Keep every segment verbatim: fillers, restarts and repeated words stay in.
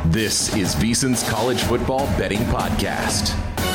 This is VSiN's College Football Betting Podcast.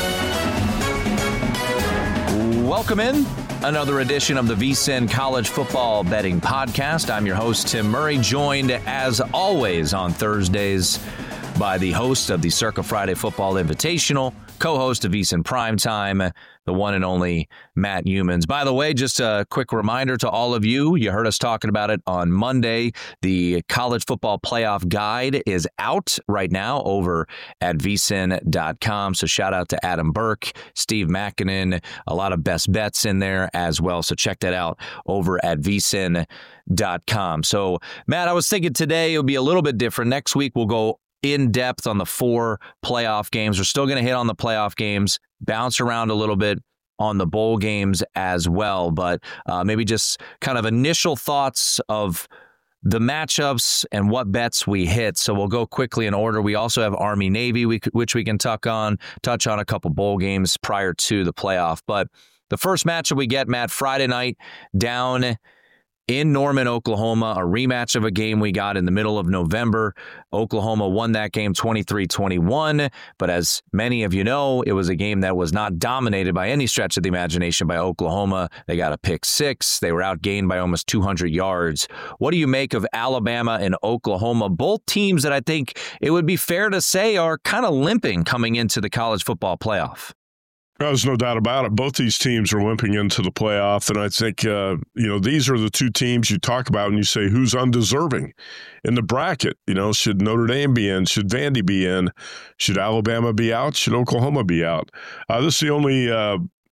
Welcome in. Another edition of the VSiN College Football Betting Podcast. I'm your host, Tim Murray, joined as always on Thursdays by the host of the Circa Friday Football Invitational, co-host of VSiN Primetime, the one and only Matt Youmans. By the way, just a quick reminder to all of you, you heard us talking about it on Monday. The College Football Playoff Guide is out right now over at V S I N dot com. So shout out to Adam Burke, Steve Makinen, a lot of best bets in there as well. So check that out over at V S I N dot com. So Matt, I was thinking today it'll be a little bit different. Next week we'll go in depth on the four playoff games. We're still going to hit on the playoff games, bounce around a little bit on the bowl games as well, but uh, maybe just kind of initial thoughts of the matchups and what bets we hit. So we'll go quickly in order. We also have Army Navy, which we can touch on, touch on a couple bowl games prior to the playoff. But the first matchup we get, Matt, Friday night down in Norman, Oklahoma, a rematch of a game we got in the middle of November. Oklahoma won that game twenty-three twenty-one, but as many of you know, it was a game that was not dominated by any stretch of the imagination by Oklahoma. They got a pick six. They were outgained by almost two hundred yards. What do you make of Alabama and Oklahoma? Both teams that I think it would be fair to say are kind of limping coming into the college football playoff. There's no doubt about it. Both these teams are limping into the playoff, and I think, uh, you know, these are the two teams you talk about and you say, who's undeserving in the bracket? You know, should Notre Dame be in? Should Vandy be in? Should Alabama be out? Should Oklahoma be out? Uh, this is the only uh,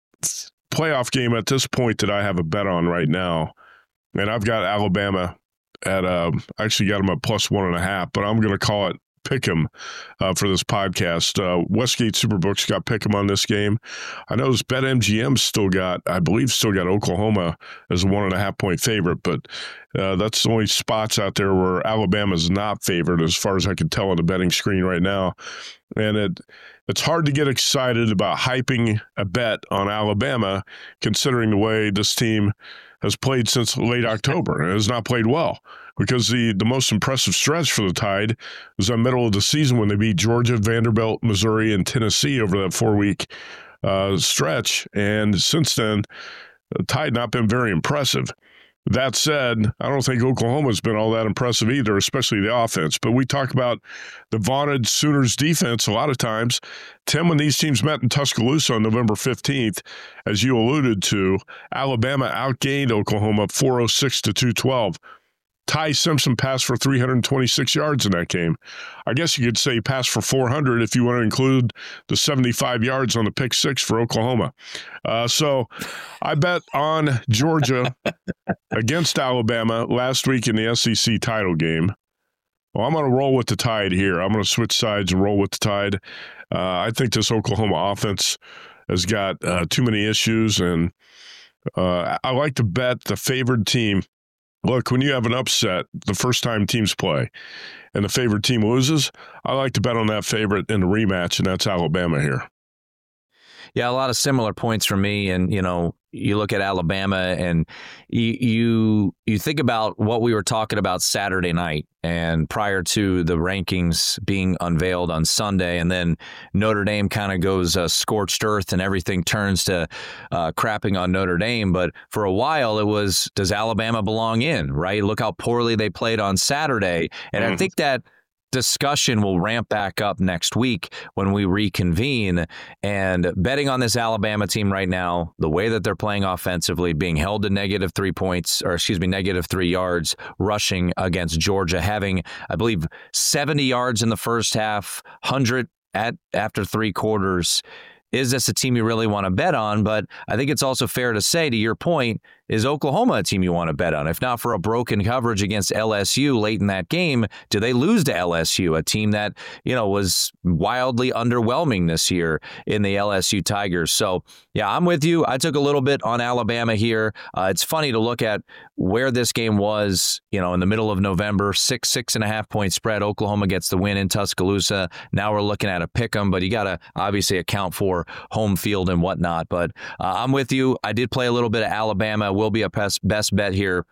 playoff game at this point that I have a bet on right now, and I've got Alabama at, uh, I actually got them at plus one and a half, but I'm going to call it Pick'em uh, for this podcast. Uh, Westgate Superbooks got Pick'em on this game. I know this BetMGM still got, I believe, still got Oklahoma as a one and a half point favorite, but uh, that's the only spots out there where Alabama's not favored, as far as I can tell on the betting screen right now. And it it's hard to get excited about hyping a bet on Alabama, considering the way this team has played since late October and has not played well. Because the, the most impressive stretch for the Tide was in the middle of the season when they beat Georgia, Vanderbilt, Missouri, and Tennessee over that four-week uh, stretch. And since then, the Tide not been very impressive. That said, I don't think Oklahoma's been all that impressive either, especially the offense. But we talk about the vaunted Sooners defense a lot of times. Tim, when these teams met in Tuscaloosa on November fifteenth, as you alluded to, Alabama outgained Oklahoma four oh six to two twelve. Ty Simpson passed for three hundred twenty-six yards in that game. I guess you could say passed for four hundred if you want to include the seventy-five yards on the pick six for Oklahoma. Uh, so I bet on Georgia against Alabama last week in the S E C title game. Well, I'm going to roll with the Tide here. I'm going to switch sides and roll with the Tide. Uh, I think this Oklahoma offense has got uh, too many issues, and uh, I like to bet the favored team. Look, when you have an upset the first time teams play and the favorite team loses, I like to bet on that favorite in the rematch, and that's Alabama here. Yeah, a lot of similar points for me. And, you know, you look at Alabama and you, you you think about what we were talking about Saturday night and prior to the rankings being unveiled on Sunday, and then Notre Dame kind of goes uh, scorched earth and everything turns to uh, crapping on Notre Dame. But for a while it was, does Alabama belong in, right? Look how poorly they played on Saturday. And mm. I think that discussion will ramp back up next week when we reconvene. And betting on this Alabama team right now, the way that they're playing offensively, being held to negative three points, or excuse me, negative three yards rushing against Georgia, having, I believe, seventy yards in the first half, one hundred at after three quarters. Is this a team you really want to bet on? But I think it's also fair to say, to your point, is Oklahoma a team you want to bet on? If not for a broken coverage against L S U late in that game, do they lose to L S U, a team that, you know, was wildly underwhelming this year in the L S U Tigers? So, yeah, I'm with you. I took a little bit on Alabama here. Uh, it's funny to look at where this game was, you know, in the middle of November, six, six and a half point spread. Oklahoma gets the win in Tuscaloosa. Now we're looking at a pick 'em, but you got to obviously account for home field and whatnot. But uh, I'm with you. I did play a little bit of Alabama. Will be a best, best bet here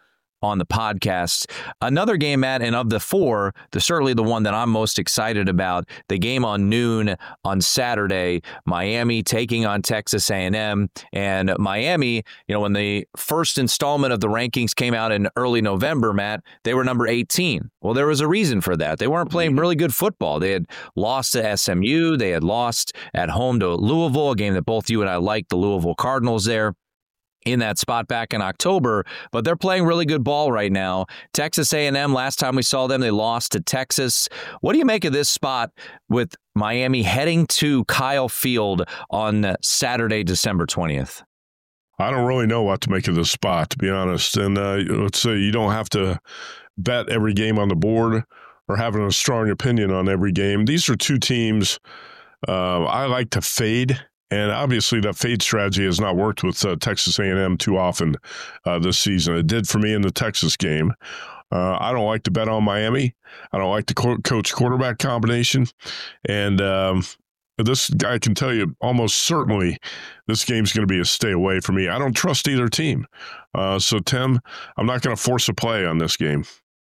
on the podcast. Another game, Matt, and of the four, the certainly the one that I'm most excited about, the game on noon on Saturday, Miami taking on Texas A and M. And Miami, you know, when the first installment of the rankings came out in early November, Matt, they were number eighteen. Well, there was a reason for that. They weren't playing really good football. They had lost to S M U. They had lost at home to Louisville, a game that both you and I liked, the Louisville Cardinals there in that spot back in October, but they're playing really good ball right now. Texas A and M, last time we saw them, they lost to Texas. What do you make of this spot with Miami heading to Kyle Field on Saturday, December twentieth? I don't really know what to make of this spot, to be honest. And uh, let's say you don't have to bet every game on the board or having a strong opinion on every game. These are two teams uh, I like to fade. And obviously, that fade strategy has not worked with uh, Texas A and M too often uh, this season. It did for me in the Texas game. Uh, I don't like to bet on Miami. I don't like the co- coach-quarterback combination. And um, this guy can tell you almost certainly this game's going to be a stay away for me. I don't trust either team. Uh, so, Tim, I'm not going to force a play on this game.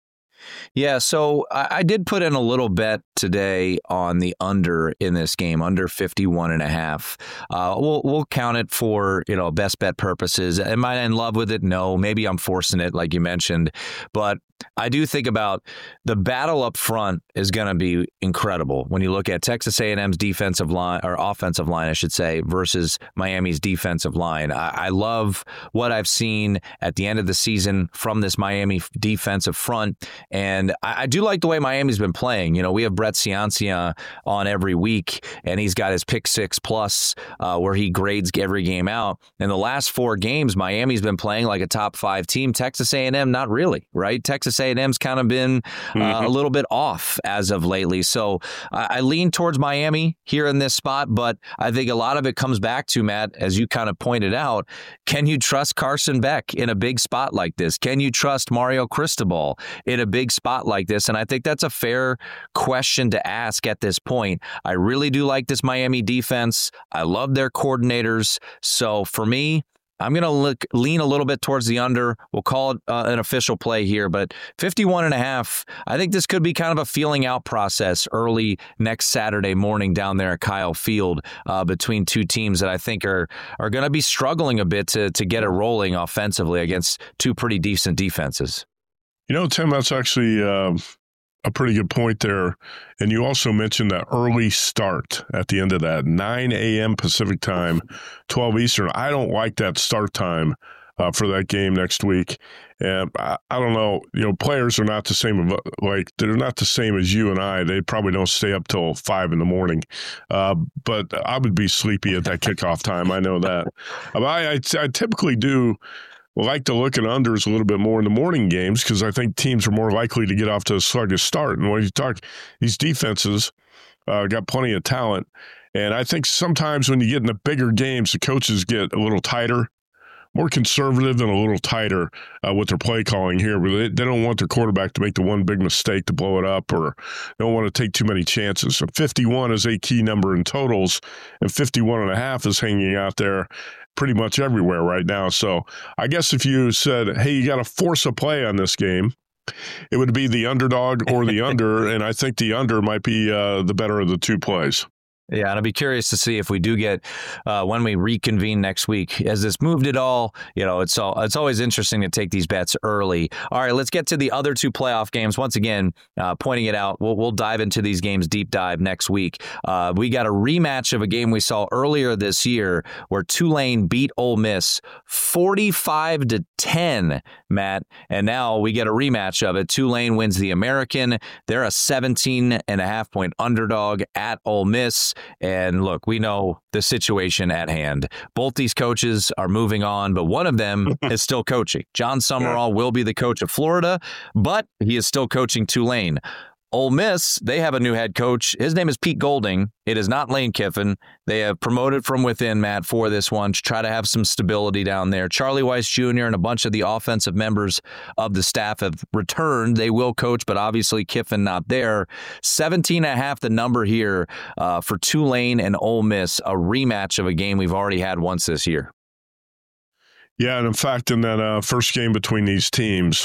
Yeah, so I, I did put in a little bet today on the under in this game, under fifty-one and a half. Uh, we'll we'll count it for, you know, best bet purposes. Am I in love with it? No. Maybe I'm forcing it, like you mentioned. But I do think about the battle up front is going to be incredible when you look at Texas A and M's defensive line, or offensive line, I should say, versus Miami's defensive line. I, I love what I've seen at the end of the season from this Miami defensive front. And I, I do like the way Miami's been playing. You know, we have Brett Ciancia on every week, and he's got his pick six plus uh, where he grades every game out. In the last four games, Miami's been playing like a top five team. Texas A and M, not really, right? Texas A and M's kind of been uh, mm-hmm. a little bit off as of lately. So I, I lean towards Miami here in this spot, but I think a lot of it comes back to, Matt, as you kind of pointed out, can you trust Carson Beck in a big spot like this? Can you trust Mario Cristobal in a big spot like this? And I think that's a fair question to ask at this point. I really do like this Miami defense. I love their coordinators. So for me, I'm going to look lean a little bit towards the under. We'll call it uh, an official play here, but fifty-one and a half, I think this could be kind of a feeling out process early next Saturday morning down there at Kyle Field uh, between two teams that I think are are going to be struggling a bit to, to get it rolling offensively against two pretty decent defenses. You know, Tim, that's actually uh, a pretty good point there. And you also mentioned that early start at the end of that, nine a.m. Pacific time, twelve Eastern. I don't like that start time uh, for that game next week. And I, I don't know, you know, players are not the same, like, they're not the same as you and I. They probably don't stay up till five in the morning. Uh, but I would be sleepy at that kickoff time. I know that. I, I, I typically do like to look at unders a little bit more in the morning games because I think teams are more likely to get off to a sluggish start. And when you talk, these defenses uh, got plenty of talent. And I think sometimes when you get in the bigger games, the coaches get a little tighter, more conservative and a little tighter uh, with their play calling here. They, they don't want their quarterback to make the one big mistake to blow it up, or don't want to take too many chances. So fifty-one is a key number in totals, and fifty-one and a half is hanging out there pretty much everywhere right now. So I guess if you said, hey, you got to force a play on this game, it would be the underdog or the under, and I think the under might be uh, the better of the two plays. Yeah, and I'll be curious to see if we do get, uh, when we reconvene next week, has this moved at all? You know, it's all, it's always interesting to take these bets early. All right, let's get to the other two playoff games. Once again, uh, pointing it out, we'll, we'll dive into these games deep dive next week. Uh, we got a rematch of a game we saw earlier this year where Tulane beat Ole Miss forty-five to ten, Matt, and now we get a rematch of it. Tulane wins the American. They're a seventeen and a half point underdog at Ole Miss. And look, we know the situation at hand. Both these coaches are moving on, but one of them is still coaching. John Summerall will be the coach of Florida, but he is still coaching Tulane. Ole Miss, they have a new head coach. His name is Pete Golding. It is not Lane Kiffin. They have promoted from within, Matt, for this one to try to have some stability down there. Charlie Weiss Junior and a bunch of the offensive members of the staff have returned. They will coach, but obviously Kiffin not there. seventeen and a half the number here uh, for Tulane and Ole Miss, a rematch of a game we've already had once this year. Yeah, and in fact, in that uh, first game between these teams,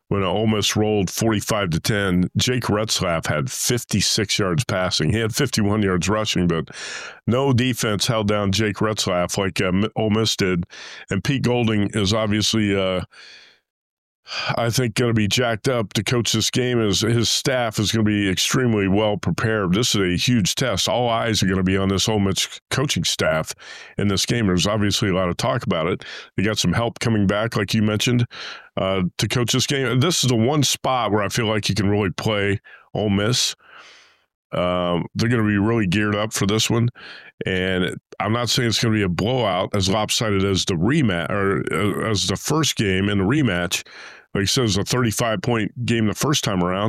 when Ole Miss rolled forty-five to ten. Jake Retzlaff had fifty-six yards passing. He had fifty-one yards rushing, but no defense held down Jake Retzlaff like uh, Ole Miss did. And Pete Golding is obviously, uh, I think, going to be jacked up to coach this game. As his staff is going to be extremely well prepared. This is a huge test. All eyes are going to be on this Ole Miss coaching staff in this game. There's obviously a lot of talk about it. They got some help coming back, like you mentioned, uh, to coach this game. This is the one spot where I feel like you can really play Ole Miss. Um, they're going to be really geared up for this one. And I'm not saying it's going to be a blowout as lopsided as the rematch or uh, as the first game in the rematch. Like I said, it was a thirty-five point game the first time around.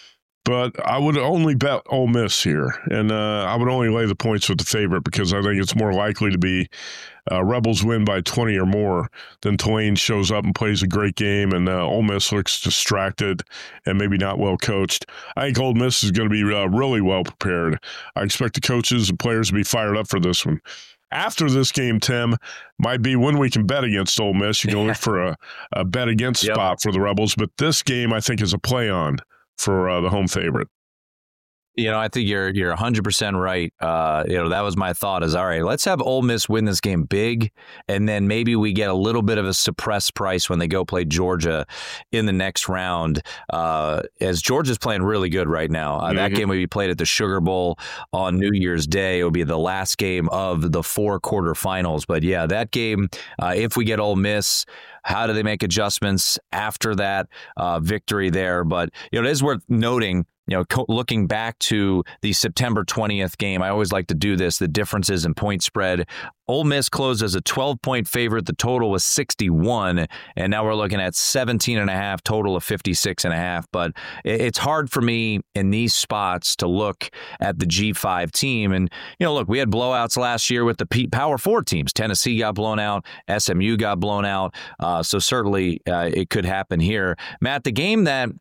But I would only bet Ole Miss here. And uh, I would only lay the points with the favorite because I think it's more likely to be uh, Rebels win by twenty or more than Tulane shows up and plays a great game and uh, Ole Miss looks distracted and maybe not well coached. I think Ole Miss is going to be uh, really well prepared. I expect the coaches and players to be fired up for this one. After this game, Tim, might be when we can bet against Ole Miss. You can look for a, a bet against yep. spot for the Rebels. But this game, I think, is a play on for uh, the home favorite. You know, I think you're you're one hundred percent right. Uh, you know, that was my thought is, all right, let's have Ole Miss win this game big, and then maybe we get a little bit of a suppressed price when they go play Georgia in the next round, uh, as Georgia's playing really good right now. Uh, mm-hmm. That game will be played at the Sugar Bowl on New Year's Day. It will be the last game of the four quarterfinals. But, yeah, that game, uh, if we get Ole Miss, how do they make adjustments after that uh, victory there? But, you know, it is worth noting, you know, co- looking back to the September twentieth game, I always like to do this, the differences in point spread. Ole Miss closed as a twelve point favorite. The total was sixty-one, and now we're looking at seventeen and a half, total of fifty-six and a half. But it's hard for me in these spots to look at the G five team. And, you know, look, we had blowouts last year with the Power Four teams. Tennessee got blown out. S M U got blown out. Uh, so certainly uh, it could happen here. Matt, the game that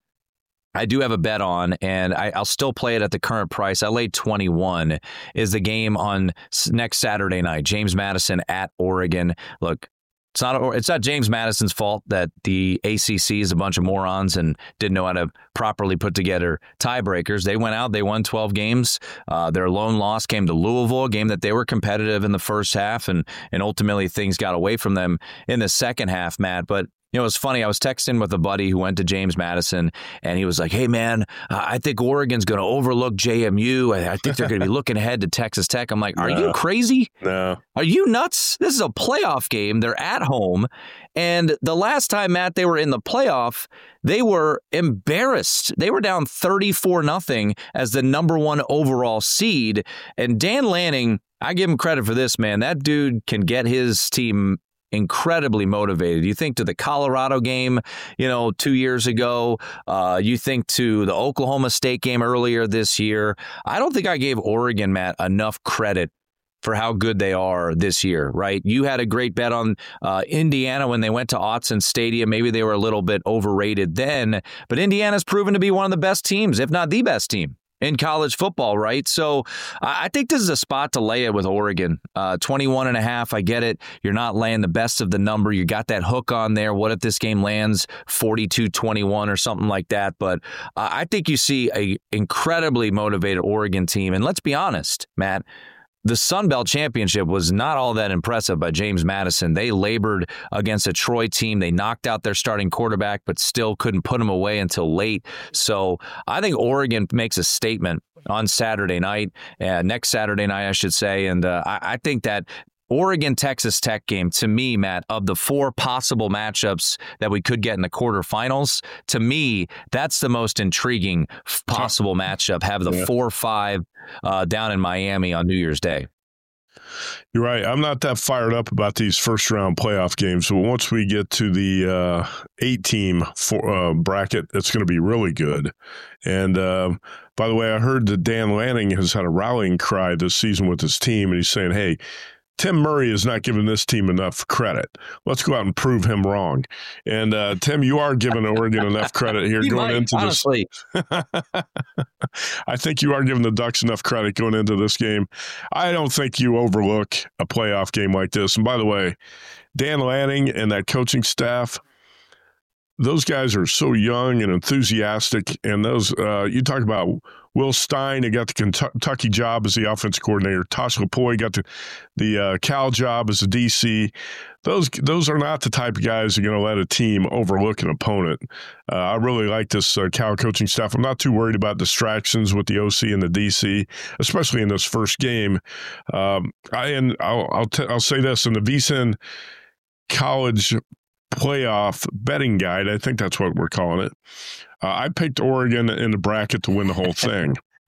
I do have a bet on, and I, I'll still play it at the current price. I laid twenty-one, is the game on next Saturday night. James Madison at Oregon. Look, it's not it's not James Madison's fault that the A C C is a bunch of morons and didn't know how to properly put together tiebreakers. They went out, they won twelve games. Uh, their lone loss came to Louisville, a game that they were competitive in the first half, and and ultimately things got away from them in the second half, Matt. But you know, it was funny. I was texting with a buddy who went to James Madison, and he was like, hey, man, uh, I think Oregon's going to overlook J M U. I, I think they're going to be looking ahead to Texas Tech. I'm like, are no. you crazy? No. Are you nuts? This is a playoff game. They're at home. And the last time, Matt, they were in the playoff, they were embarrassed. They were down thirty-four nothing as the number one overall seed. And Dan Lanning, I give him credit for this, man. That dude can get his team incredibly motivated. You think to the Colorado game, you know, two years ago. Uh, you think to the Oklahoma State game earlier this year. I don't think I gave Oregon, Matt, enough credit for how good they are this year, right? You had a great bet on uh, Indiana when they went to Autzen Stadium. Maybe they were a little bit overrated then, but Indiana's proven to be one of the best teams, if not the best team in college football, right? So I think this is a spot to lay it with Oregon. Uh, twenty-one and a half, I get it. You're not laying the best of the number. You got that hook on there. What if this game lands forty-two twenty-one or something like that? But uh, I think you see a incredibly motivated Oregon team. And let's be honest, Matt, the Sun Belt Championship was not all that impressive by James Madison. They labored against a Troy team. They knocked out their starting quarterback, but still couldn't put him away until late. So I think Oregon makes a statement on Saturday night, uh, next Saturday night, I should say. And uh, I, I think that Oregon-Texas Tech game, to me, Matt, of the four possible matchups that we could get in the quarterfinals, to me, that's the most intriguing possible matchup. Have the four five uh, down in Miami on New Year's Day. You're right. I'm not that fired up about these first-round playoff games, but once we get to the uh, eight-team for, uh, bracket, it's going to be really good. And, uh, by the way, I heard that Dan Lanning has had a rallying cry this season with his team, and he's saying, hey, Tim Murray is not giving this team enough credit. Let's go out and prove him wrong. And uh, Tim, you are giving Oregon enough credit here going might, into honestly. this. I think you are giving the Ducks enough credit going into this game. I don't think you overlook a playoff game like this. And by the way, Dan Lanning and that coaching staff, those guys are so young and enthusiastic. And those, uh, you talk about Will Stein, who got the Kentucky job as the offensive coordinator. Tosh Lupoi got the, the uh, Cal job as a D C. Those those are not the type of guys who are going to let a team overlook an opponent. Uh, I really like this uh, Cal coaching staff. I'm not too worried about distractions with the O C and the D C, especially in this first game. Um, I and I'll I'll, t- I'll say this in the V S I N College Playoff Betting Guide. I think that's what we're calling it. Uh, I picked Oregon in the bracket to win the whole thing.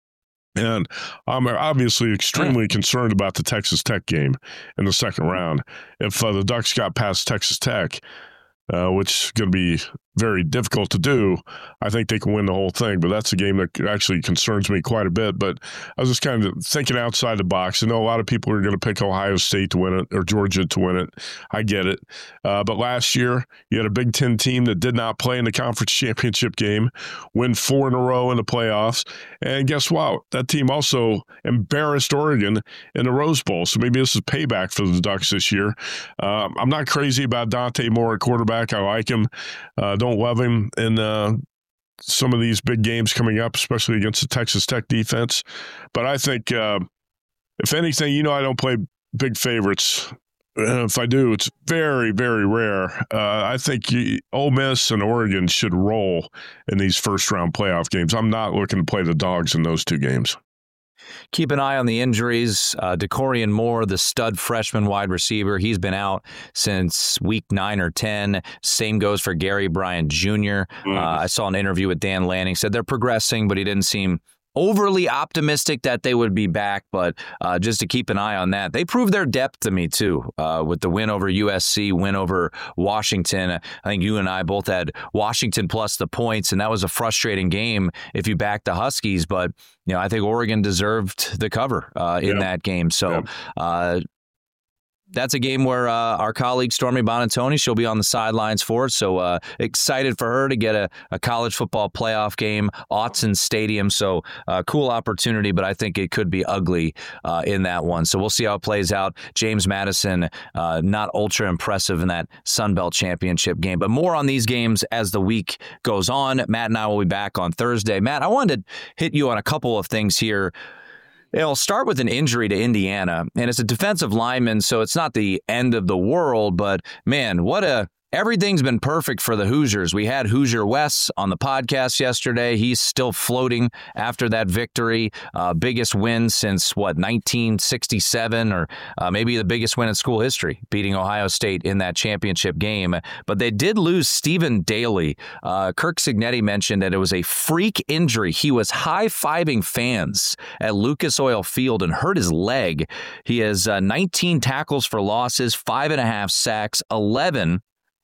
And I'm obviously extremely concerned about the Texas Tech game in the second round. If uh, the Ducks got past Texas Tech, uh, which is going to be very difficult to do, I think they can win the whole thing. But that's a game that actually concerns me quite a bit. But I was just kind of thinking outside the box. I know a lot of people are going to pick Ohio State to win it or Georgia to win it. I get it. Uh, but last year, you had a Big Ten team that did not play in the conference championship game, win four in a row in the playoffs. And guess what? That team also embarrassed Oregon in the Rose Bowl. So maybe this is payback for the Ducks this year. Uh, I'm not crazy about Dante Moore at quarterback. I like him. Uh, don't love him in uh, some of these big games coming up, especially against the Texas Tech defense. But I think, uh, if anything, you know, I don't play big favorites. Uh, if I do, it's very, very rare. Uh, I think you, Ole Miss and Oregon should roll in these first-round playoff games. I'm not looking to play the dogs in those two games. Keep an eye on the injuries. Uh, DeCorian Moore, the stud freshman wide receiver, he's been out since week nine or ten. Same goes for Gary Bryant Junior Mm. Uh, I saw an interview with Dan Lanning. Said they're progressing, but he didn't seem overly optimistic that they would be back, but uh, just to keep an eye on that. They proved their depth to me, too, uh, with the win over U S C, win over Washington. I think you and I both had Washington plus the points, and that was a frustrating game if you backed the Huskies, but you know, I think Oregon deserved the cover uh, in yeah. that game. So yeah. uh, that's a game where uh, our colleague Stormy Bonatoni, she'll be on the sidelines for it. So uh, excited for her to get a, a college football playoff game, Autzen Stadium. So uh, cool opportunity, but I think it could be ugly uh, in that one. So we'll see how it plays out. James Madison, uh, not ultra impressive in that Sun Belt Championship game, but more on these games as the week goes on. Matt and I will be back on Thursday. Matt, I wanted to hit you on a couple of things here. It'll start with an injury to Indiana, and it's a defensive lineman, so it's not the end of the world, but man, what a everything's been perfect for the Hoosiers. We had Hoosier Wes on the podcast yesterday. He's still floating after that victory. Uh, biggest win since, what, nineteen sixty-seven, or uh, maybe the biggest win in school history, beating Ohio State in that championship game. But they did lose Stephen Daly. Uh, Kirk Cignetti mentioned that it was a freak injury. He was high-fiving fans at Lucas Oil Field and hurt his leg. He has uh, nineteen tackles for losses, five and a half sacks, eleven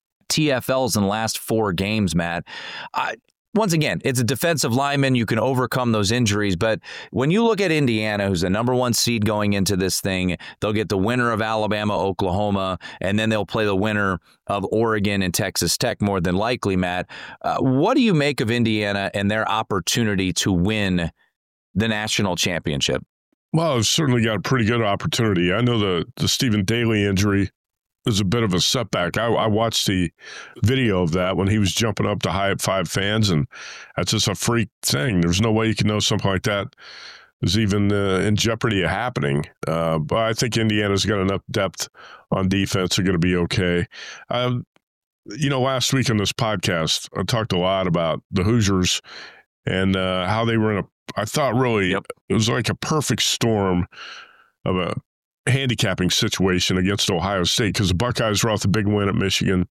T F Ls in the last four games, Matt. I, once again, it's a defensive lineman. You can overcome those injuries. But when you look at Indiana, who's the number one seed going into this thing, they'll get the winner of Alabama, Oklahoma, and then they'll play the winner of Oregon and Texas Tech more than likely, Matt. Uh, what do you make of Indiana and their opportunity to win the national championship? Well, it's certainly got a pretty good opportunity. I know the, the Stephen Daly injury is a bit of a setback. I, I watched the video of that when he was jumping up to high five fans, and that's just a freak thing. There's no way you can know something like that is even uh, in jeopardy of happening. Uh, but I think Indiana's got enough depth on defense. They're going to be okay. Um, you know, last week on this podcast, I talked a lot about the Hoosiers and uh, how they were in a, I thought really, yep. it was like a perfect storm of a handicapping situation against Ohio State, because the Buckeyes were off the big win at Michigan.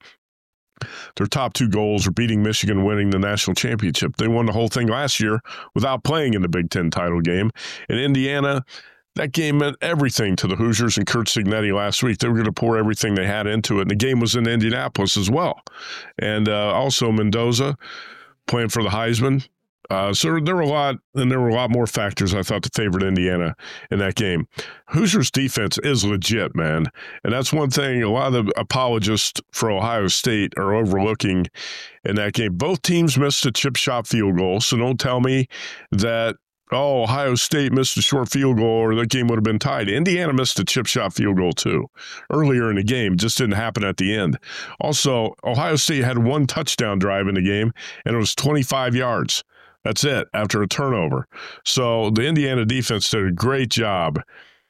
Their top two goals are beating Michigan, winning the national championship. They won the whole thing last year without playing in the Big Ten title game. In Indiana, that game meant everything to the Hoosiers and Curt Cignetti last week. They were going to pour everything they had into it, and the game was in Indianapolis as well. And uh, also Mendoza playing for the Heisman. Uh, so there were a lot, and there were a lot more factors I thought that favored Indiana in that game. Hoosiers' defense is legit, man. And that's one thing a lot of the apologists for Ohio State are overlooking in that game. Both teams missed a chip shot field goal, so don't tell me that oh, Ohio State missed a short field goal or that game would have been tied. Indiana missed a chip shot field goal too earlier in the game. It just didn't happen at the end. Also, Ohio State had one touchdown drive in the game, and it was twenty-five yards. That's it after a turnover. So the Indiana defense did a great job,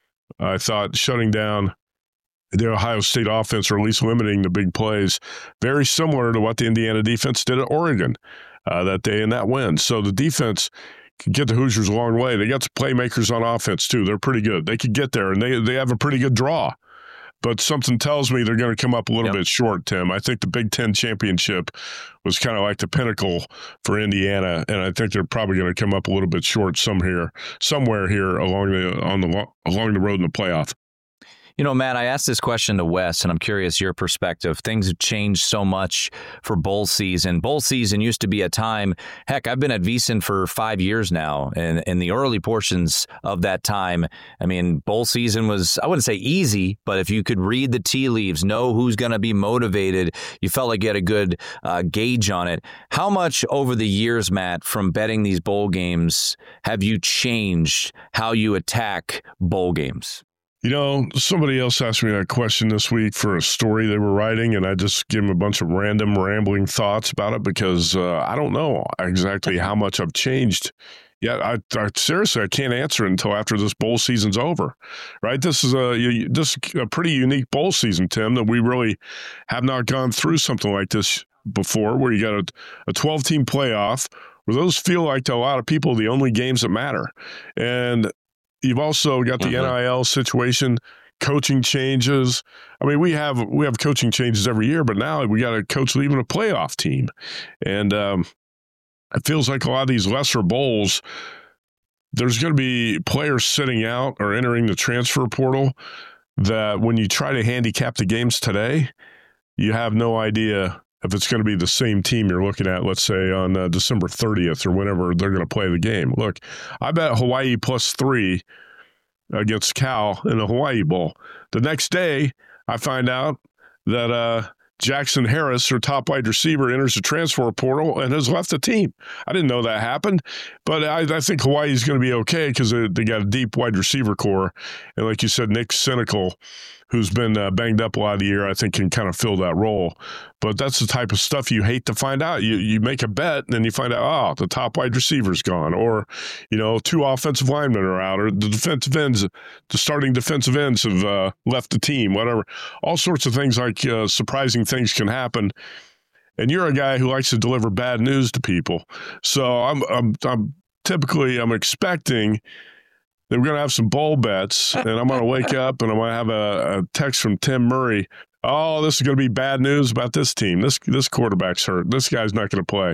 I thought, shutting down the Ohio State offense, or at least limiting the big plays, very similar to what the Indiana defense did at Oregon uh, that day in that win. So the defense could get the Hoosiers a long way. They got some playmakers on offense, too. They're pretty good. They could get there, and they, they have a pretty good draw. But something tells me they're going to come up a little yep. bit short, Tim. I think the Big Ten championship was kind of like the pinnacle for Indiana, and I think they're probably going to come up a little bit short some here, somewhere here along the on the along the road in the playoff. You know, Matt, I asked this question to Wes, and I'm curious your perspective. Things have changed so much for bowl season. Bowl season used to be a time, heck, I've been at VSiN for five years now, and in the early portions of that time, I mean, bowl season was, I wouldn't say easy, but if you could read the tea leaves, know who's going to be motivated, you felt like you had a good uh, gauge on it. How much over the years, Matt, from betting these bowl games, have you changed how you attack bowl games? You know, somebody else asked me that question this week for a story they were writing, and I just gave them a bunch of random rambling thoughts about it because uh, I don't know exactly how much I've changed. Yeah, I, I seriously, I can't answer it until after this bowl season's over, right? This is a this is a pretty unique bowl season, Tim, that we really have not gone through something like this before, where you got a, a twelve-team playoff, where those feel like to a lot of people the only games that matter. And you've also got the mm-hmm. N I L situation, coaching changes. I mean, we have we have coaching changes every year, but now we got to coach even a playoff team. And um, it feels like a lot of these lesser bowls, there's going to be players sitting out or entering the transfer portal that when you try to handicap the games today, you have no idea if it's going to be the same team you're looking at, let's say, on uh, December thirtieth or whenever they're going to play the game. Look, I bet Hawaii plus three against Cal in the Hawaii Bowl. The next day, I find out that uh, Jackson Harris, their top wide receiver, enters the transfer portal and has left the team. I didn't know that happened, but I, I think Hawaii is going to be okay because they, they got a deep wide receiver core. And like you said, Nick Cynical, who's been uh, banged up a lot of the year, I think can kind of fill that role. But that's the type of stuff you hate to find out. You you make a bet, and then you find out, oh, the top wide receiver's gone, or, you know, two offensive linemen are out, or the defensive ends, the starting defensive ends have uh, left the team, whatever. All sorts of things like uh, surprising things can happen. And you're a guy who likes to deliver bad news to people. So I'm I'm, I'm typically I'm expecting that we're going to have some bowl bets, and I'm going to wake up and I'm going to have a, a text from Tim Murray. Oh, this is going to be bad news about this team. This this quarterback's hurt. This guy's not going to play.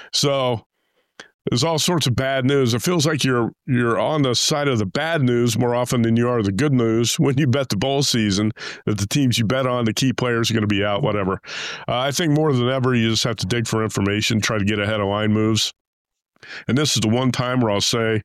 So there's all sorts of bad news. It feels like you're you're on the side of the bad news more often than you are the good news when you bet the bowl season, that the teams you bet on, the key players are going to be out, whatever. Uh, I think more than ever, you just have to dig for information, try to get ahead of line moves. And this is the one time where I'll say,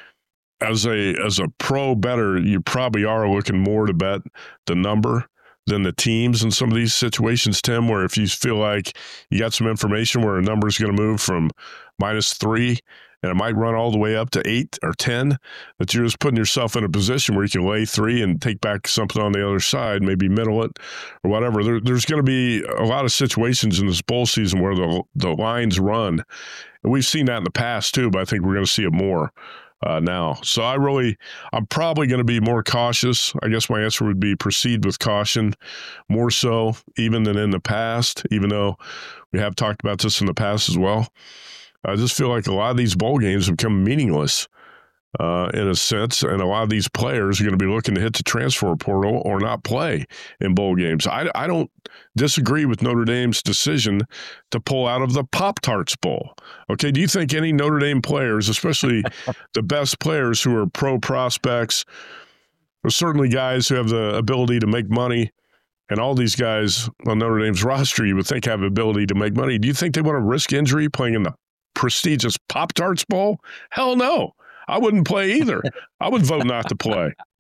As a as a pro bettor, you probably are looking more to bet the number than the teams in some of these situations, Tim, where if you feel like you got some information where a number is going to move from minus three and it might run all the way up to eight or ten, that you're just putting yourself in a position where you can lay three and take back something on the other side, maybe middle it or whatever. There, there's going to be a lot of situations in this bowl season where the the lines run. And we've seen that in the past too, but I think we're going to see it more Uh, now. So I really, I'm probably going to be more cautious. I guess my answer would be proceed with caution, more so even than in the past, even though we have talked about this in the past as well. I just feel like a lot of these bowl games have become meaningless uh, in a sense, and a lot of these players are going to be looking to hit the transfer portal or not play in bowl games. I, I don't disagree with Notre Dame's decision to pull out of the Pop-Tarts Bowl. Okay, do you think any Notre Dame players, especially the best players who are pro prospects, or certainly guys who have the ability to make money, and all these guys on Notre Dame's roster you would think have the ability to make money, do you think they want to risk injury playing in the prestigious Pop-Tarts Bowl? Hell no. I wouldn't play either. I would vote not to play.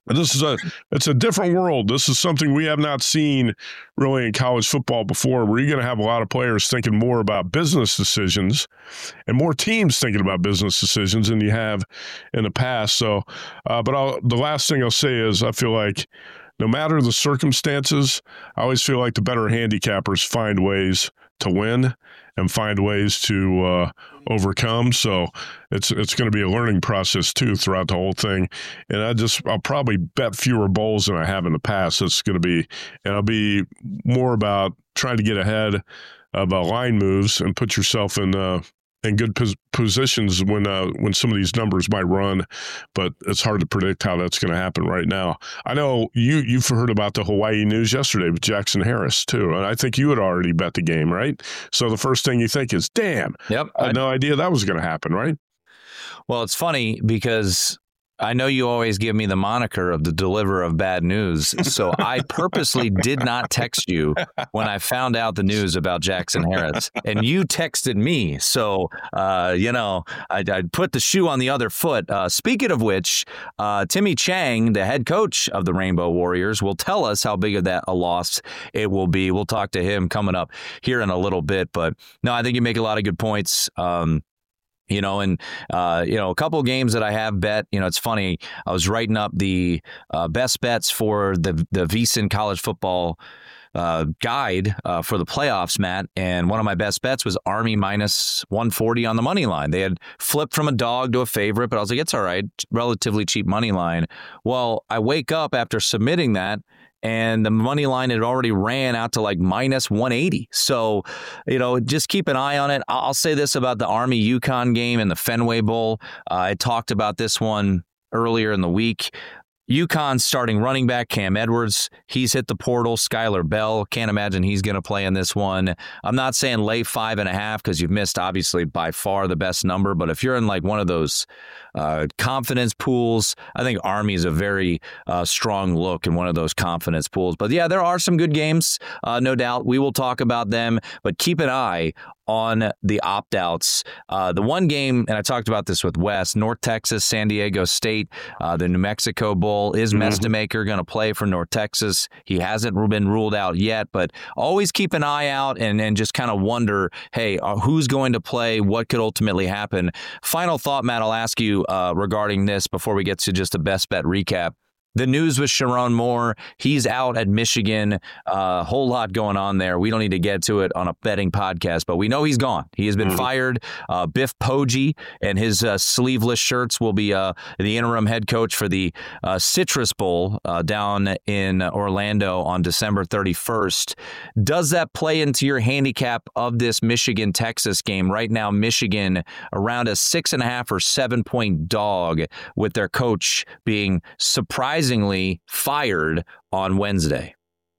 This is a it's a different world. This is something we have not seen really in college football before, where you're going to have a lot of players thinking more about business decisions and more teams thinking about business decisions than you have in the past. So, uh, but I'll, the last thing I'll say is I feel like no matter the circumstances, I always feel like the better handicappers find ways to win and find ways to uh, overcome. So it's it's going to be a learning process too throughout the whole thing. And I just I'll probably bet fewer bowls than I have in the past. It's going to be, and I'll be more about trying to get ahead of uh, line moves and put yourself in uh, in good pos- positions when uh, when some of these numbers might run. But it's hard to predict how that's going to happen right now. I know you you've heard about the Hawaii news yesterday with Jackson Harris too, and I think you had already bet the game, right? So the first thing you think is, "Damn, yep, I had no idea that was going to happen," right? Well, it's funny because I know you always give me the moniker of the deliverer of bad news, so I purposely did not text you when I found out the news about Jackson Harris, and you texted me. So, uh, you know, I, I put the shoe on the other foot. Uh, speaking of which, uh, Timmy Chang, the head coach of the Rainbow Warriors, will tell us how big of that a loss it will be. We'll talk to him coming up here in a little bit. But, no, I think you make a lot of good points. Um You know, and, uh, you know, a couple of games that I have bet, you know, it's funny. I was writing up the uh, best bets for the, the VSiN college football uh, guide uh, for the playoffs, Matt. And one of my best bets was Army minus one forty on the money line. They had flipped from a dog to a favorite, but I was like, it's all right. Relatively cheap money line. Well, I wake up after submitting that, and the money line had already ran out to like minus one eighty. So, you know, just keep an eye on it. I'll say this about the Army UConn game and the Fenway Bowl. Uh, I talked about this one earlier in the week. UConn starting running back Cam Edwards, he's hit the portal. Skylar Bell, can't imagine he's going to play in this one. I'm not saying lay five and a half because you've missed obviously by far the best number, but if you're in like one of those uh, confidence pools, I think Army is a very uh, strong look in one of those confidence pools. But yeah, there are some good games, uh, no doubt. We will talk about them, but keep an eye on the opt-outs. Uh, the one game, and I talked about this with Wes, North Texas, San Diego State, uh, the New Mexico Bowl. Is mm-hmm. Mestemaker going to play for North Texas? He hasn't been ruled out yet, but always keep an eye out and, and just kind of wonder, hey, uh, who's going to play? What could ultimately happen? Final thought, Matt, I'll ask you uh, regarding this before we get to just a best bet recap. The news with Sharon Moore, he's out at Michigan. A uh, whole lot going on there. We don't need to get to it on a betting podcast, but we know he's gone. He has been mm-hmm. fired. Uh, Biff Poggi and his uh, sleeveless shirts will be uh, the interim head coach for the uh, Citrus Bowl uh, down in Orlando on December thirty-first. Does that play into your handicap of this Michigan-Texas game? Right now, Michigan around a six and a half or seven point dog with their coach being surprised. Surprisingly fired on Wednesday.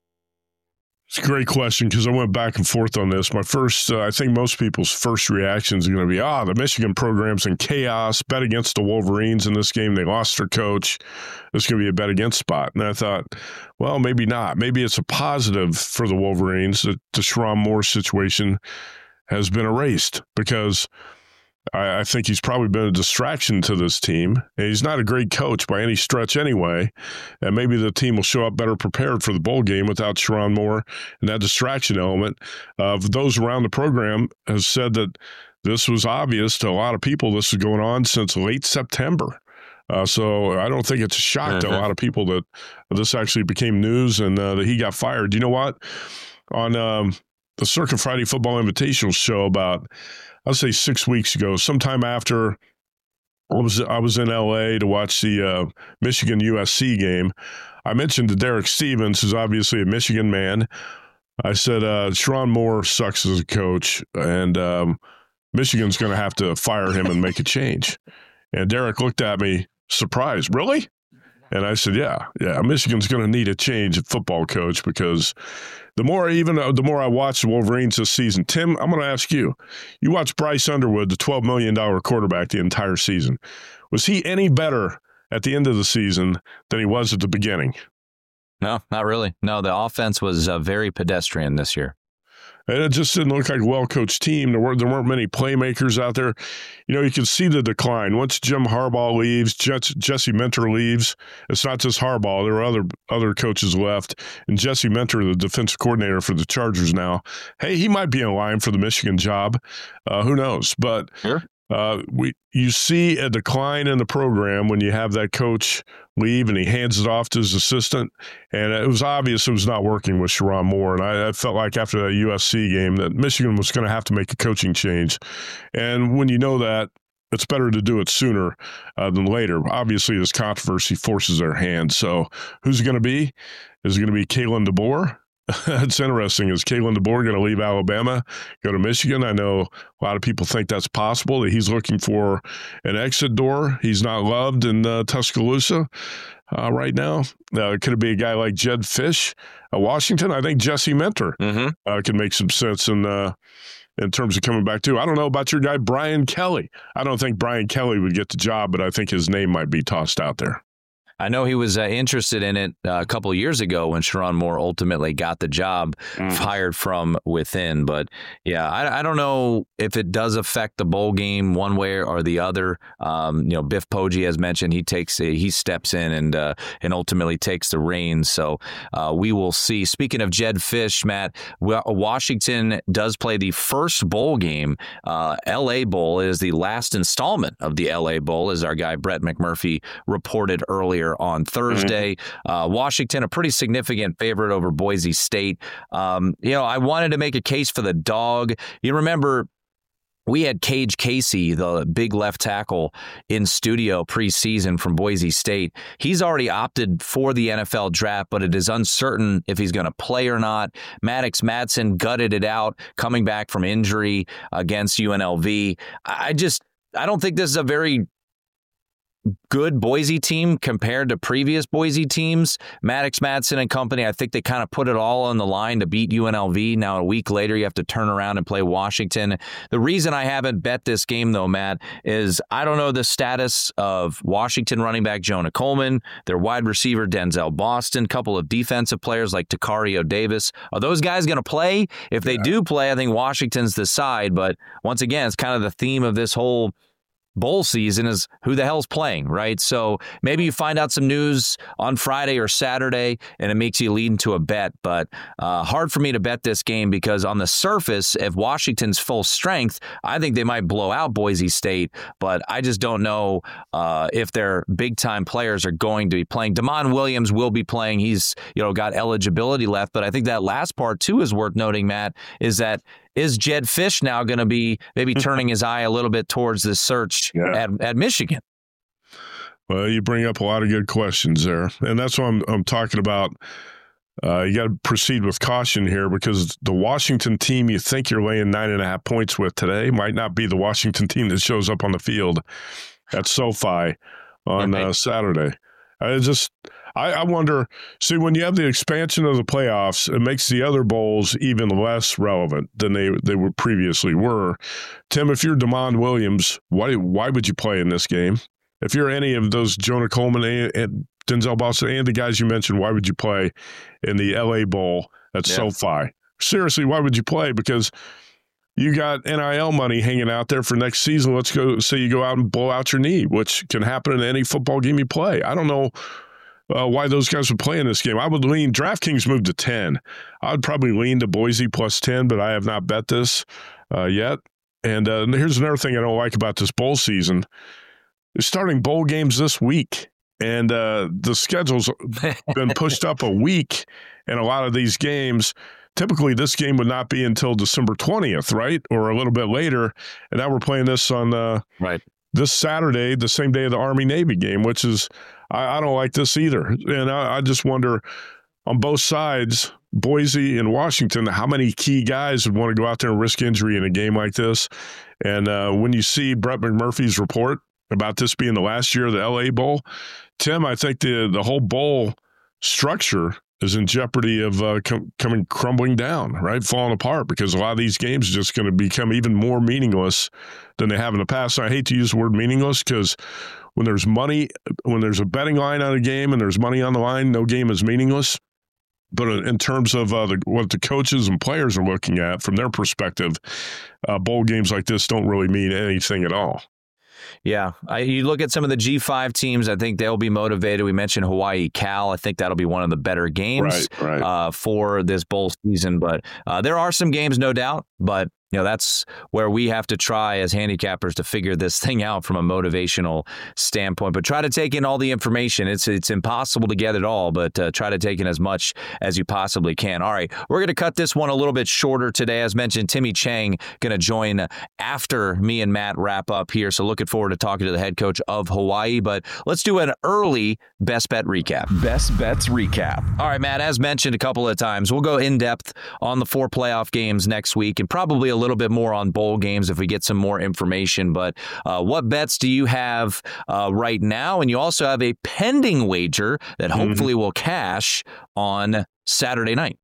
It's a great question because I went back and forth on this. My first, uh, I think most people's first reactions are going to be, ah, the Michigan program's in chaos, bet against the Wolverines in this game. They lost their coach. It's going to be a bet against spot. And I thought, well, maybe not. Maybe it's a positive for the Wolverines that the Sharon Moore situation has been erased because I, I think he's probably been a distraction to this team. And he's not a great coach by any stretch anyway. And maybe the team will show up better prepared for the bowl game without Sharon Moore and that distraction element. Uh, those around the program have said that this was obvious to a lot of people. This is going on since late September. Uh, so I don't think it's a shock mm-hmm. to a lot of people that this actually became news and uh, that he got fired. You know what? On um, the Circa Friday Football Invitational show about I'll say six weeks ago, sometime after I was I was in L A to watch the uh, Michigan U S C game, I mentioned to Derek Stevens, who's obviously a Michigan man. I said, uh, Sharon Moore sucks as a coach, and um, Michigan's going to have to fire him and make a change. And Derek looked at me surprised, really? And I said, yeah, yeah, Michigan's going to need a change at football coach because the more even the more I watch the Wolverines this season, Tim, I'm going to ask you, you watched Bryce Underwood, the twelve million dollars quarterback the entire season. Was he any better at the end of the season than he was at the beginning? No, not really. No, the offense was uh, very pedestrian this year. And it just didn't look like a well-coached team. There weren't, there weren't many playmakers out there. You know, you can see the decline. Once Jim Harbaugh leaves, Jesse Minter leaves, it's not just Harbaugh. There were other other coaches left. And Jesse Minter, the defensive coordinator for the Chargers now, hey, he might be in line for the Michigan job. Uh, who knows? But sure. Uh, we you see a decline in the program when you have that coach leave and he hands it off to his assistant, and it was obvious it was not working with Sherrone Moore. And I, I felt like after that U S C game that Michigan was going to have to make a coaching change. And when you know that, it's better to do it sooner uh, than later. Obviously, this controversy forces their hand. So who's it going to be? Is it going to be Kalen DeBoer? It's interesting. Is Kalen DeBoer going to leave Alabama, go to Michigan? I know a lot of people think that's possible, that he's looking for an exit door. He's not loved in uh, Tuscaloosa uh, right now. Uh, could it be a guy like Jedd Fisch at Washington? I think Jesse Minter mm-hmm. uh, can make some sense in, uh, in terms of coming back too. I don't know about your guy, Brian Kelly. I don't think Brian Kelly would get the job, but I think his name might be tossed out there. I know he was uh, interested in it uh, a couple of years ago when Sherrone Moore ultimately got the job, mm. hired from within. But, yeah, I, I don't know if it does affect the bowl game one way or the other. Um, you know, Biff Poggi, as mentioned, he takes a, he steps in and uh, and ultimately takes the reins. So uh, we will see. Speaking of Jedd Fisch, Matt, Washington does play the first bowl game. Uh, L A Bowl is the last installment of the L A Bowl, as our guy Brett McMurphy reported earlier on Thursday. Mm-hmm. Uh, Washington, a pretty significant favorite over Boise State. Um, you know, I wanted to make a case for the dog. You remember we had Cage Casey, the big left tackle, in studio preseason from Boise State. He's already opted for the N F L draft, but it is uncertain if he's going to play or not. Maddox Madsen gutted it out, coming back from injury against U N L V. I just, I don't think this is a very good Boise team compared to previous Boise teams. Maddox Madsen and company, I think they kind of put it all on the line to beat U N L V. Now, a week later, you have to turn around and play Washington. The reason I haven't bet this game, though, Matt, is I don't know the status of Washington running back Jonah Coleman, their wide receiver Denzel Boston, a couple of defensive players like Takario Davis. Are those guys going to play? If they do play, I think Washington's the side. But once again, it's kind of the theme of this whole bowl season is who the hell's playing, right? So maybe you find out some news on Friday or Saturday and it makes you lead into a bet, but uh, hard for me to bet this game because on the surface, if Washington's full strength, I think they might blow out Boise State, but I just don't know uh, if their big-time players are going to be playing. Damon Williams will be playing. He's, you know, got eligibility left, but I think that last part, too, is worth noting, Matt, is that is Jedd Fisch now going to be maybe turning his eye a little bit towards this search yeah. at, at Michigan? Well, you bring up a lot of good questions there, and that's what I'm, I'm talking about. Uh, you got to proceed with caution here because the Washington team you think you're laying nine and a half points with today might not be the Washington team that shows up on the field at SoFi on uh, Saturday. I just, I, I wonder, see, when you have the expansion of the playoffs, it makes the other bowls even less relevant than they, they were previously were. Tim, if you're Damon Williams, why why would you play in this game? If you're any of those Jonah Coleman and, and Denzel Boston and the guys you mentioned, why would you play in the L A Bowl at yeah. SoFi? Seriously, why would you play? Because you got N I L money hanging out there for next season. Let's go say you go out and blow out your knee, which can happen in any football game you play. I don't know uh, why those guys would play in this game. I would lean, DraftKings moved to ten. I would probably lean to Boise plus ten, but I have not bet this uh, yet. And uh, here's another thing I don't like about this bowl season. They're starting bowl games this week, and uh, the schedule's been pushed up a week in a lot of these games. Typically, this game would not be until December twentieth, right? Or a little bit later. And now we're playing this on uh, right. this Saturday, the same day of the Army-Navy game, which is, I, I don't like this either. And I, I just wonder, on both sides, Boise and Washington, how many key guys would want to go out there and risk injury in a game like this? And uh, when you see Brett McMurphy's report about this being the last year of the L A Bowl, Tim, I think the, the whole bowl structure is in jeopardy of uh, com- coming crumbling down, right? Falling apart because a lot of these games are just going to become even more meaningless than they have in the past. And I hate to use the word meaningless because when there's money, when there's a betting line on a game and there's money on the line, no game is meaningless. But in terms of uh, the, what the coaches and players are looking at from their perspective, uh, bowl games like this don't really mean anything at all. Yeah, I, you look at some of the G five teams, I think they'll be motivated. We mentioned Hawaii Cal. I think that'll be one of the better games right, right. Uh, for this bowl season. But uh, there are some games, no doubt, but you know, that's where we have to try as handicappers to figure this thing out from a motivational standpoint. But try to take in all the information. It's it's impossible to get it all, but uh, try to take in as much as you possibly can. All right, we're going to cut this one a little bit shorter today. As mentioned, Timmy Chang going to join after me and Matt wrap up here. So looking forward to talking to the head coach of Hawaii. But let's do an early Best Bet recap. Best Bets recap. All right, Matt, as mentioned a couple of times, we'll go in-depth on the four playoff games next week and probably a little bit more on bowl games if we get some more information. But uh, what bets do you have uh, right now? And you also have a pending wager that hopefully mm-hmm. will cash on Saturday night.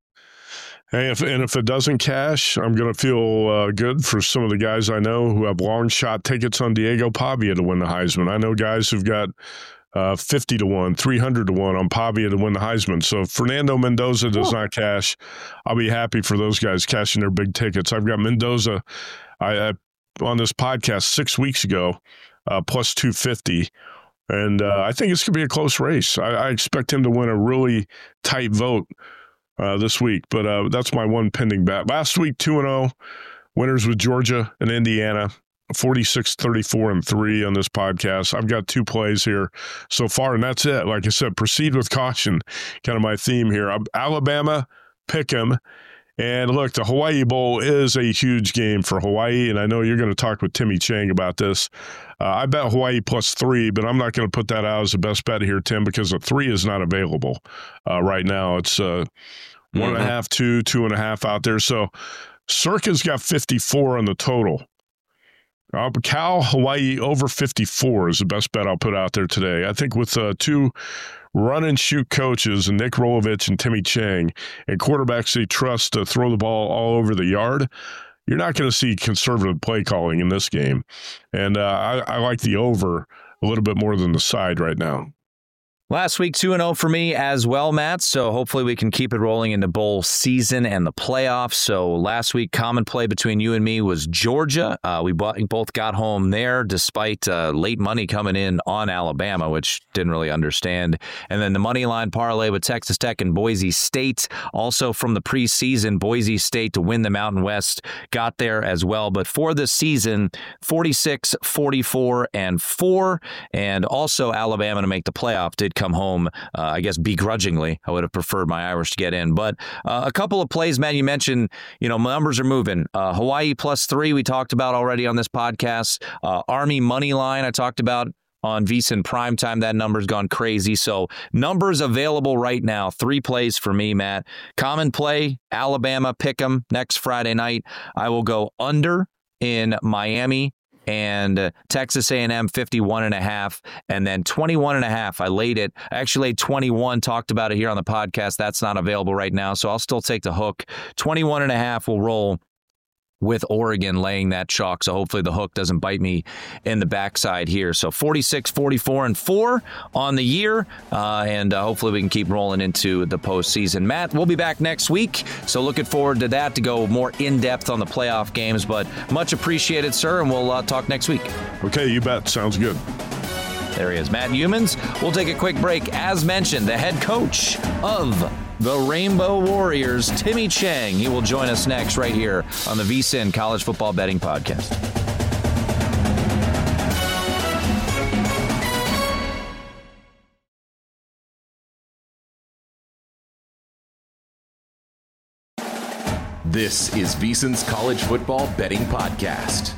Hey, if, and if it doesn't cash, I'm going to feel uh, good for some of the guys I know who have long shot tickets on Diego Pavia to win the Heisman. I know guys who've got Uh, fifty to one, three hundred to one on Pavia to win the Heisman. So if Fernando Mendoza does not cash, I'll be happy for those guys cashing their big tickets. I've got Mendoza I, I on this podcast six weeks ago, uh, plus two fifty. And uh, I think it's going to be a close race. I, I expect him to win a really tight vote uh, this week. But uh, that's my one pending bet. Last week, two and oh, winners with Georgia and Indiana. forty-six, thirty-four, and three on this podcast. I've got two plays here so far, and that's it. Like I said, proceed with caution, kind of my theme here. Alabama, pick 'em. And look, the Hawaii Bowl is a huge game for Hawaii, and I know you're going to talk with Timmy Chang about this. Uh, I bet Hawaii plus three, but I'm not going to put that out as the best bet here, Tim, because the three is not available uh, right now. It's uh, one mm-hmm. and a half, two, two and a half out there. So Circa's got fifty-four on the total. Uh, Cal, Hawaii over fifty-four is the best bet I'll put out there today. I think with uh, two run-and-shoot coaches, Nick Rolovich and Timmy Chang, and quarterbacks they trust to throw the ball all over the yard, you're not going to see conservative play calling in this game. And uh, I, I like the over a little bit more than the side right now. Last week, two and oh for me as well, Matt. So hopefully we can keep it rolling into bowl season and the playoffs. So last week, common play between you and me was Georgia. Uh, we both got home there despite uh, late money coming in on Alabama, which didn't really understand. And then the money line parlay with Texas Tech and Boise State. Also from the preseason, Boise State to win the Mountain West got there as well. But for the season, forty-six, forty-four, and four. And also Alabama to make the playoff did come home, uh, I guess, begrudgingly. I would have preferred my Irish to get in. But uh, a couple of plays, man, you mentioned, you know, numbers are moving. Uh, Hawaii plus three, we talked about already on this podcast. Uh, Army money line, I talked about on VSiN Primetime. That number's gone crazy. So numbers available right now. Three plays for me, Matt. Common play, Alabama, pick 'em next Friday night. I will go under in Miami and uh, Texas A and M fifty-one and a half, and then twenty-one and a half. I laid it. I actually laid twenty-one, talked about it here on the podcast. That's not available right now, so I'll still take the hook. twenty-one and a half will roll with Oregon laying that chalk, so hopefully the hook doesn't bite me in the backside here. So forty-six, forty-four, and four on the year, uh, and uh, hopefully we can keep rolling into the postseason. Matt, we'll be back next week, so looking forward to that to go more in-depth on the playoff games, but much appreciated, sir, and we'll uh, talk next week. Okay, you bet. Sounds good. There he is, Matt Youmans. We'll take a quick break. As mentioned, the head coach of the Rainbow Warriors, Timmy Chang. He will join us next right here on the VSiN College Football Betting Podcast. This is VSiN's College Football Betting Podcast.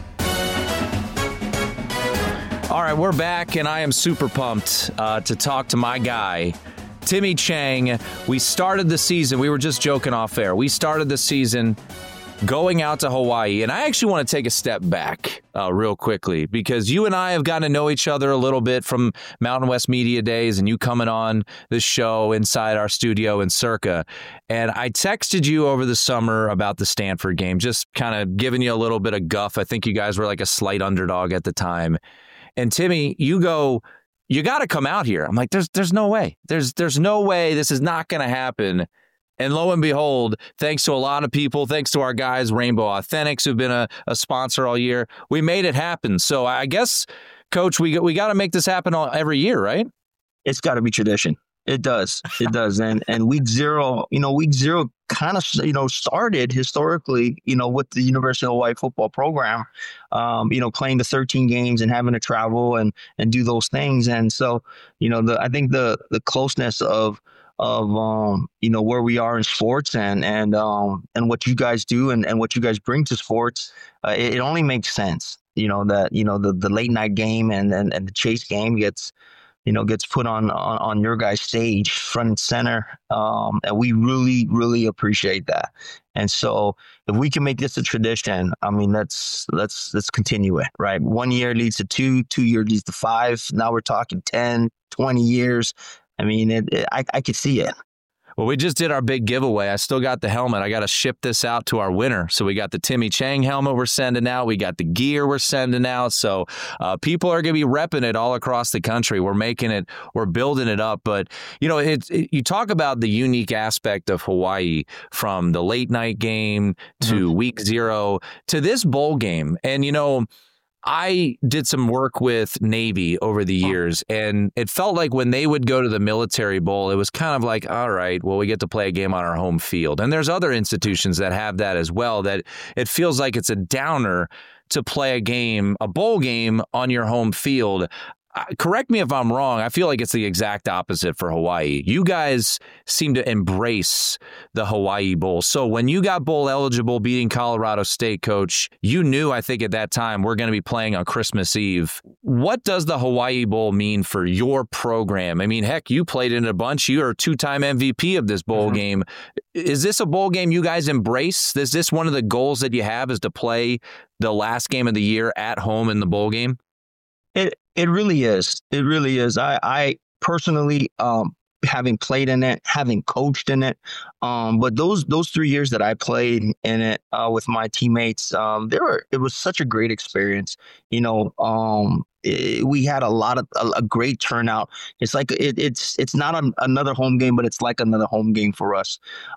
All right, we're back, and I am super pumped uh, to talk to my guy, Timmy Chang. We started the season, we were just joking off air. We started the season going out to Hawaii, and I actually want to take a step back uh, real quickly because you and I have gotten to know each other a little bit from Mountain West Media Days and you coming on this show inside our studio in Circa. And I texted you over the summer about the Stanford game, just kind of giving you a little bit of guff. I think you guys were like a slight underdog at the time. And Timmy, you go, you got to come out here. I'm like, there's there's no way. There's there's no way this is not going to happen. And lo and behold, thanks to a lot of people, thanks to our guys, Rainbow Authentics, who've been a, a sponsor all year, we made it happen. So I guess, Coach, we we got to make this happen all, every year, right? It's got to be tradition. It does. It does. And and week zero, you know, week zero kind of, you know, started historically, you know, with the University of Hawaii football program, um, you know, playing the thirteen games and having to travel and and do those things. And so, you know, the I think the the closeness of of um, you know, where we are in sports and and um and what you guys do and, and what you guys bring to sports, uh, it, it only makes sense. You know, that, you know, the the late night game and and, and the Chase game gets you know, gets put on, on, on your guys' stage front and center. Um, and we really, really appreciate that. And so if we can make this a tradition, I mean, let's, let's, let's continue it, right? One year leads to two, two years leads to five. Now we're talking ten, twenty years. I mean, it, it, I, I could see it. Well, we just did our big giveaway. I still got the helmet. I got to ship this out to our winner. So we got the Timmy Chang helmet we're sending out. We got the gear we're sending out. So uh, people are going to be repping it all across the country. We're making it, we're building it up. But, you know, it, it, you talk about the unique aspect of Hawaii from the late night game to mm-hmm. week zero to this bowl game. And, you know, I did some work with Navy over the years, and it felt like when they would go to the Military Bowl, it was kind of like, all right, well, we get to play a game on our home field. And there's other institutions that have that as well, that it feels like it's a downer to play a game, a bowl game on your home field. Uh, correct me if I'm wrong. I feel like it's the exact opposite for Hawaii. You guys seem to embrace the Hawaii Bowl. So when you got bowl eligible beating Colorado State, Coach, you knew, I think at that time, we're going to be playing on Christmas Eve. What does the Hawaii Bowl mean for your program? I mean, heck, you played in a bunch. You are a two-time M V P of this bowl mm-hmm. game. Is this a bowl game you guys embrace? Is this one of the goals that you have, is to play the last game of the year at home in the bowl game? It it really is. It really is. I, I personally, um, having played in it, having coached in it, um, but those those three years that I played in it uh, with my teammates, um, there were it was such a great experience. You know, um, it, we had a lot of a, a great turnout. It's like it, it's it's not a, another home game, but it's like another home game for us.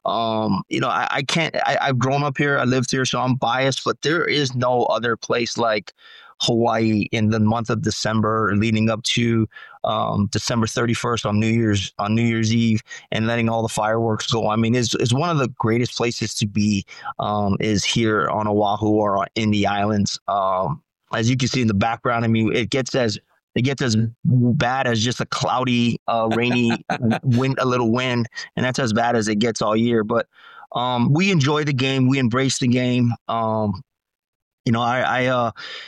Um, you know, I, I can't. I, I've grown up here. I lived here, so I'm biased. But there is no other place like Hawaii in the month of December, leading up to um, December thirty-first on New Year's on New Year's Eve, and letting all the fireworks go. I mean, it's, it's one of the greatest places to be. Um, is here on Oahu or in the islands. Um, as you can see in the background, I mean, it gets as it gets as bad as just a cloudy, uh, rainy wind, a little wind, and that's as bad as it gets all year. But um, we enjoy the game. We embrace the game. Um, You know, I, I, uh,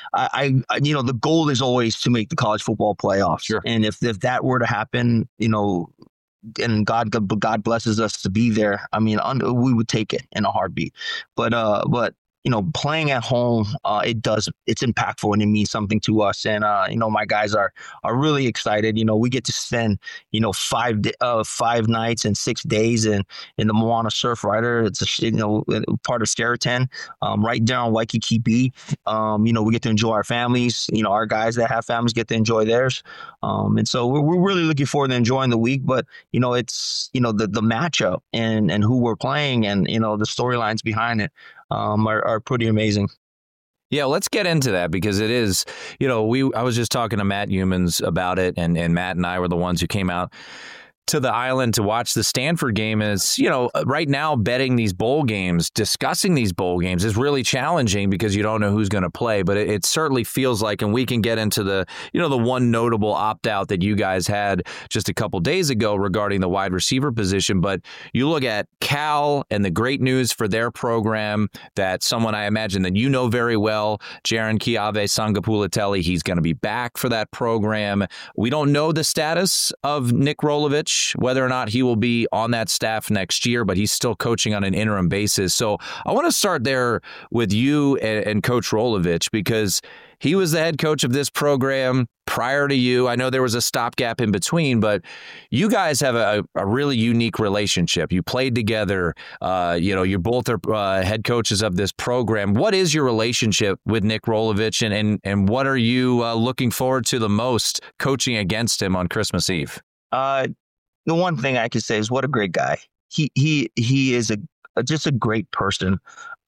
I, I, you know, the goal is always to make the college football playoffs. Sure. And if, if that were to happen, you know, and God, God blesses us to be there, I mean, we would take it in a heartbeat. But, uh, but, you know, playing at home, uh, it does, it's impactful and it means something to us. And, uh, you know, my guys are, are really excited. You know, we get to spend, you know, five, uh, five nights and six days in, in the Moana Surf Rider. It's a, you know, part of Sheraton, um, right down Waikiki Beach. Um, you know, we get to enjoy our families, you know, our guys that have families get to enjoy theirs. Um, and so we're, we're really looking forward to enjoying the week, but, you know, it's, you know, the, the matchup and, and who we're playing and, you know, the storylines behind it. Um, are, are pretty amazing. Yeah, let's get into that because it is, you know, we I was just talking to Matt Humans about it, and, and Matt and I were the ones who came out to the island to watch the Stanford game. Is, you know, right now betting these bowl games, discussing these bowl games is really challenging because you don't know who's going to play, but it, it certainly feels like, and we can get into the, you know, the one notable opt-out that you guys had just a couple days ago regarding the wide receiver position, but you look at Cal and the great news for their program that someone I imagine that you know very well, Jaron Kiave Sangapulatelli, he's going to be back for that program. We don't know the status of Nick Rolovich, whether or not he will be on that staff next year, but he's still coaching on an interim basis. So I want to start there with you and, and Coach Rolovich, because he was the head coach of this program prior to you. I know there was a stopgap in between, but you guys have a, a really unique relationship. You played together. Uh, you know, you both are uh, head coaches of this program. What is your relationship with Nick Rolovich, and and, and what are you uh, looking forward to the most coaching against him on Christmas Eve? Uh, The one thing I can say is what a great guy. he he he is a just a great person.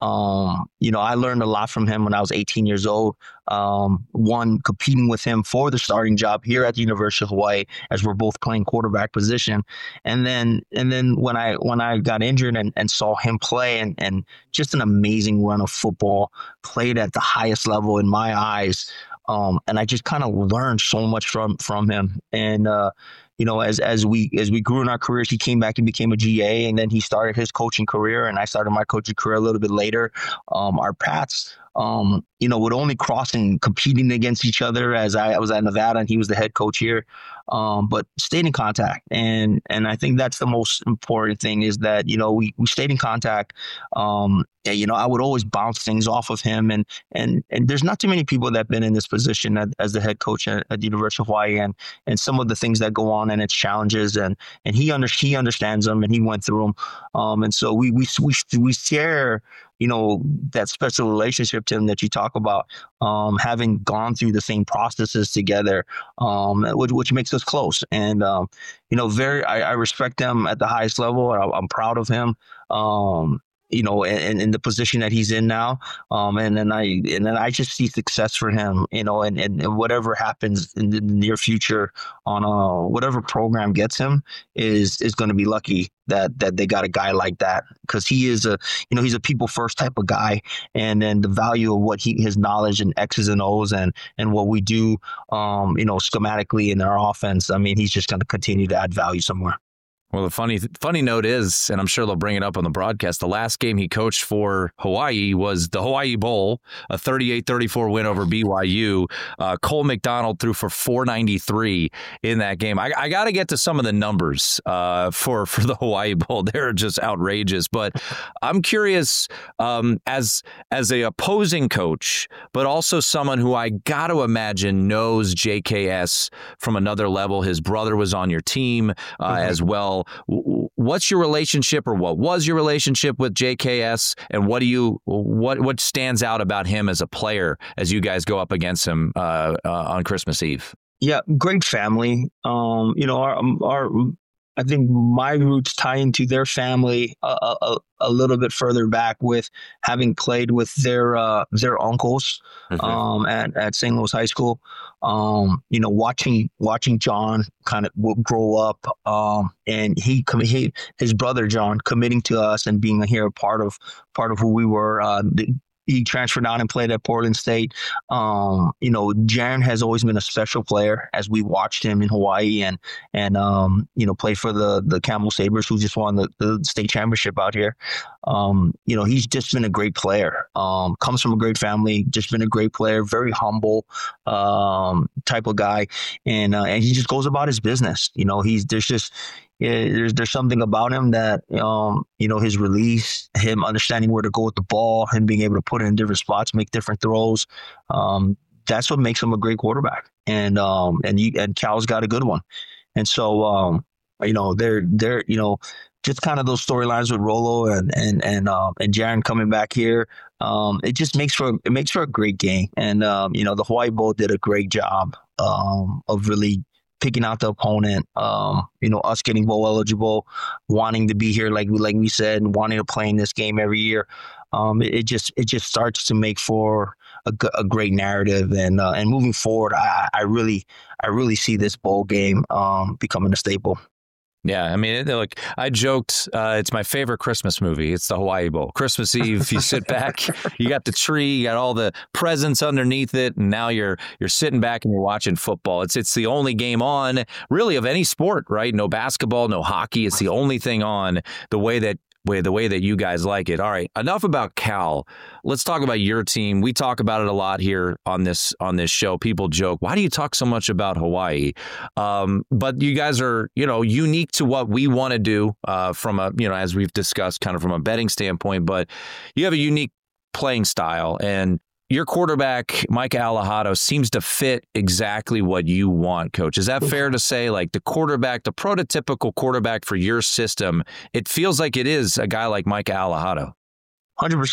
Um, you know, I learned a lot from him when I was eighteen years old. Um, one, competing with him for the starting job here at the University of Hawaii, as we're both playing quarterback position. And then, and then when I when I got injured and, and saw him play, and and just an amazing run of football, played at the highest level in my eyes. Um, and I just kind of learned so much from from him. And uh, you know, as as we as we grew in our careers, he came back and became a G A, and then he started his coaching career, and I started my coaching career a little bit later. Um, our paths, um, you know, would only cross and competing against each other as I, I was at Nevada and he was the head coach here. Um, but stayed in contact, and and I think that's the most important thing, is that, you know, we we stayed in contact. Um, yeah, you know, I would always bounce things off of him, and and and there's not too many people that have been in this position as, as the head coach at, at the University of Hawaii, and and some of the things that go on and its challenges, and and he under he understands them, and he went through them, um, and so we we we we share, you know, that special relationship, Tim, that you talk about, um, having gone through the same processes together, um, which, which makes us close. And, um, you know, very, I, I respect him at the highest level. I, I'm proud of him. Um, you know, in, in the position that he's in now. Um, and then I, and then I just see success for him, you know, and, and, and whatever happens in the near future on uh whatever program gets him is, is going to be lucky that, that they got a guy like that, because he is a, you know, he's a people first type of guy. And then the value of what he, his knowledge and X's and O's and, and what we do, um, you know, schematically in our offense. I mean, he's just going to continue to add value somewhere. Well, the funny funny note is, and I'm sure they'll bring it up on the broadcast, the last game he coached for Hawaii was the Hawaii Bowl, a thirty-eight thirty-four win over B Y U. Uh, Cole McDonald threw for four ninety-three in that game. I, I got to get to some of the numbers uh, for, for the Hawaii Bowl. They're just outrageous. But I'm curious, um, as, as a opposing coach, but also someone who I got to imagine knows J K S from another level. His brother was on your team uh, mm-hmm. as well. What's your relationship, or what was your relationship with J K S, and what do you what what stands out about him as a player as you guys go up against him uh, uh, on Christmas Eve? Yeah, great family. Um, you know, our our I think my roots tie into their family a, a, a little bit further back, with having played with their uh, their uncles mm-hmm. um, at at Saint Louis High School. Um, you know, watching watching John kind of grow up, um, and he, he his brother John committing to us and being here a part of part of who we were. Uh, the, He transferred out and played at Portland State. Um, you know, Jaren has always been a special player, as we watched him in Hawaii and and um, you know, play for the the Campbell Sabres, who just won the, the state championship out here. Um, you know, he's just been a great player. Um, comes from a great family, just been a great player, very humble um, type of guy, and uh, and he just goes about his business. You know, he's there's just. Yeah, there's there's something about him that, um, you know, his release, him understanding where to go with the ball, him being able to put it in different spots, make different throws. Um, that's what makes him a great quarterback. And um, and you, and Cal's got a good one. And so, um, you know, they're they're you know, just kind of those storylines with Rolo and and and um, and Jaren coming back here. Um, it just makes for it makes for a great game. And um, you know, the Hawaii Bowl did a great job um, of really picking out the opponent, um, you know, us getting bowl eligible, wanting to be here, like we like we said, and wanting to play in this game every year. Um, it, it just it just starts to make for a, a great narrative, and uh, and moving forward, I, I really I really see this bowl game um, becoming a staple. Yeah, I mean, look, I joked, uh, it's my favorite Christmas movie. It's the Hawaii Bowl. Christmas Eve, you sit back, you got the tree, you got all the presents underneath it, and now you're you're sitting back and you're watching football. It's it's the only game on, really, of any sport, right? No basketball, no hockey. It's the only thing on the way that way the way that you guys like it. All right, enough about Cal. Let's talk about your team. We talk about it a lot here on this on this show. People joke, why do you talk so much about Hawaii? Um, but you guys are, you know, unique to what we want to do uh, from a, you know, as we've discussed, kind of from a betting standpoint. But you have a unique playing style, and your quarterback, Mike Alejado, seems to fit exactly what you want, Coach. Is that fair to say? Like the quarterback, the prototypical quarterback for your system, it feels like it is a guy like Mike Alejado. one hundred percent.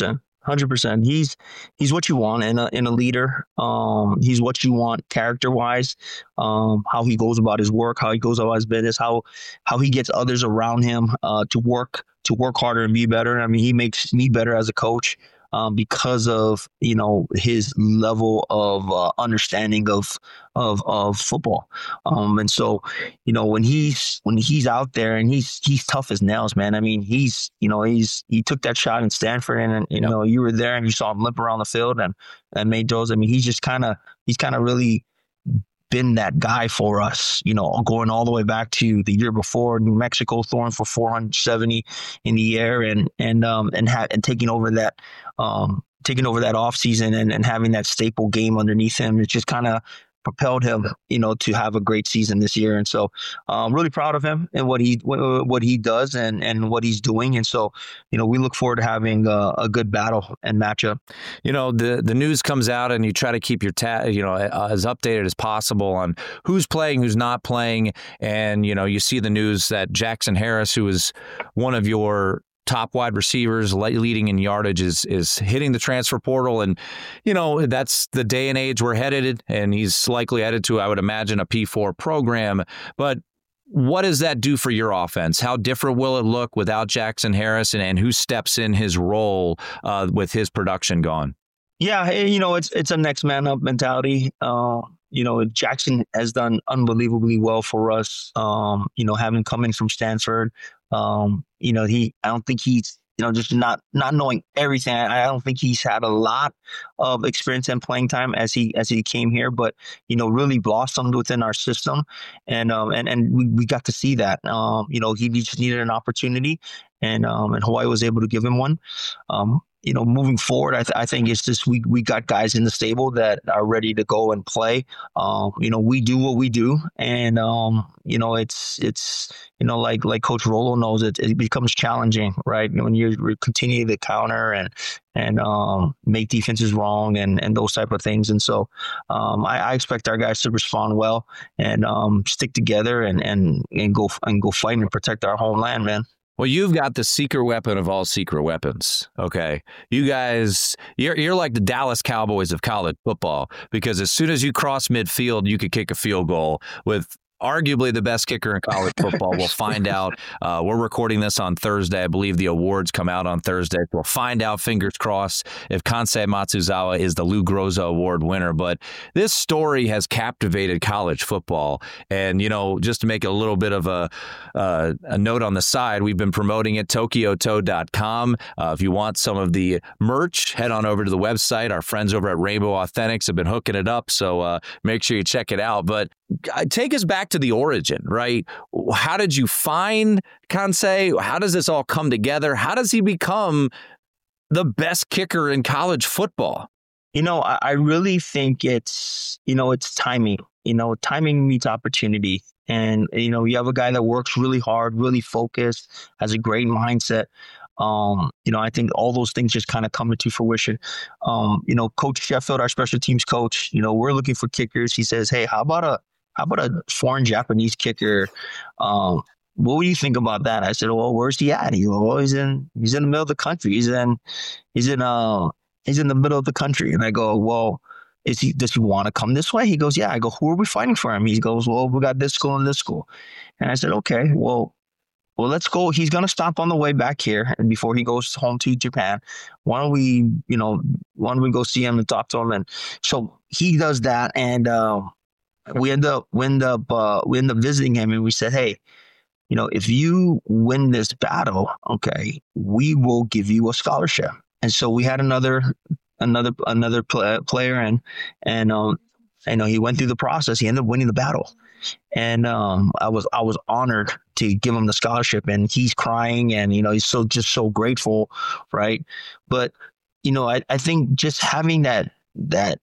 hundred percent. He's he's what you want in a in a leader. Um, he's what you want character wise. Um, how he goes about his work, how he goes about his business, how how he gets others around him uh, to work to work harder and be better. I mean, he makes me better as a coach. Um, because of, you know, his level of uh, understanding of of of football, um, and so, you know, when he's when he's out there and he's he's tough as nails, man. I mean, he's you know he's he took that shot in Stanford, and, and you yep. know you were there and you saw him limp around the field and and made those. I mean, he's just kind of he's kind of really been that guy for us, you know, going all the way back to the year before, New Mexico, throwing for four hundred seventy in the air, and and um and ha- and taking over that um taking over that offseason and and having that staple game underneath him. It just kind of propelled him, you know, to have a great season this year. And so I'm really proud of him and what he what, what he does and and what he's doing. And so, you know, we look forward to having a, a good battle and matchup. You know, the the news comes out and you try to keep your ta- you know as updated as possible on who's playing, who's not playing. And, you know, you see the news that Jackson Harris, who is one of your top wide receivers leading in yardage, is is hitting the transfer portal. And, you know, that's the day and age we're headed, and he's likely headed to, I would imagine, a P four program. But what does that do for your offense? How different will it look without Jackson Harris, and, and who steps in his role uh, with his production gone? Yeah, you know, it's it's a next man up mentality. Uh, you know, Jackson has done unbelievably well for us. Um, you know, having come in from Stanford, um, you know, he I don't think he's you know just not not knowing everything. I don't think he's had a lot of experience and playing time as he as he came here, but you know, really blossomed within our system, and um and and we, we got to see that. Um, you know, he just needed an opportunity, and um and Hawaii was able to give him one. Um, You know, moving forward, I, th- I think it's just we we got guys in the stable that are ready to go and play. Um, you know, we do what we do, and um, you know, it's it's you know, like like Coach Rollo knows, it it becomes challenging, right? When you continue to counter and and um, make defenses wrong and and those type of things, and so um, I, I expect our guys to respond well and um, stick together and and and go and go fight and protect our homeland, man. Well, you've got the secret weapon of all secret weapons, okay? You guys, you're you're like the Dallas Cowboys of college football, because as soon as you cross midfield, you could kick a field goal with arguably the best kicker in college football. We'll find out. Uh, we're recording this on Thursday. I believe the awards come out on Thursday. We'll find out, fingers crossed, if Kansai Matsuzawa is the Lou Groza Award winner. But this story has captivated college football. And, you know, just to make a little bit of a, uh, a note on the side, we've been promoting it, Tokyo Toe dot com. Uh, if you want some of the merch, head on over to the website. Our friends over at Rainbow Authentics have been hooking it up, so uh, make sure you check it out. But take us back to the origin, right? How did you find Kansai? How does this all come together? How does he become the best kicker in college football? You know, I, I really think it's, you know, it's timing. You know, timing meets opportunity. And, you know, you have a guy that works really hard, really focused, has a great mindset. Um, you know, I think all those things just kind of come into fruition. Um, you know, Coach Sheffield, our special teams coach, you know, we're looking for kickers. He says, hey, how about a How about a foreign Japanese kicker? Um, what do you think about that? I said, well, where's he at? He goes, well, he's in he's in the middle of the country. He's in he's in uh he's in the middle of the country. And I go, well, is he does he want to come this way? He goes, yeah. I go, who are we fighting for him? He goes, well, we got this school and this school. And I said, okay, well, well, let's go. He's gonna stop on the way back here, and before he goes home to Japan, why don't we, you know, why don't we go see him and talk to him? And so he does that, and um, we end up we end up uh, we end up visiting him, and we said, hey, you know, if you win this battle, okay, we will give you a scholarship. And so we had another another another play, player, and and um, you know, he went through the process. He ended up winning the battle, and um, I was I was honored to give him the scholarship. And he's crying, and you know, he's so just so grateful, right? But you know, I, I think just having that that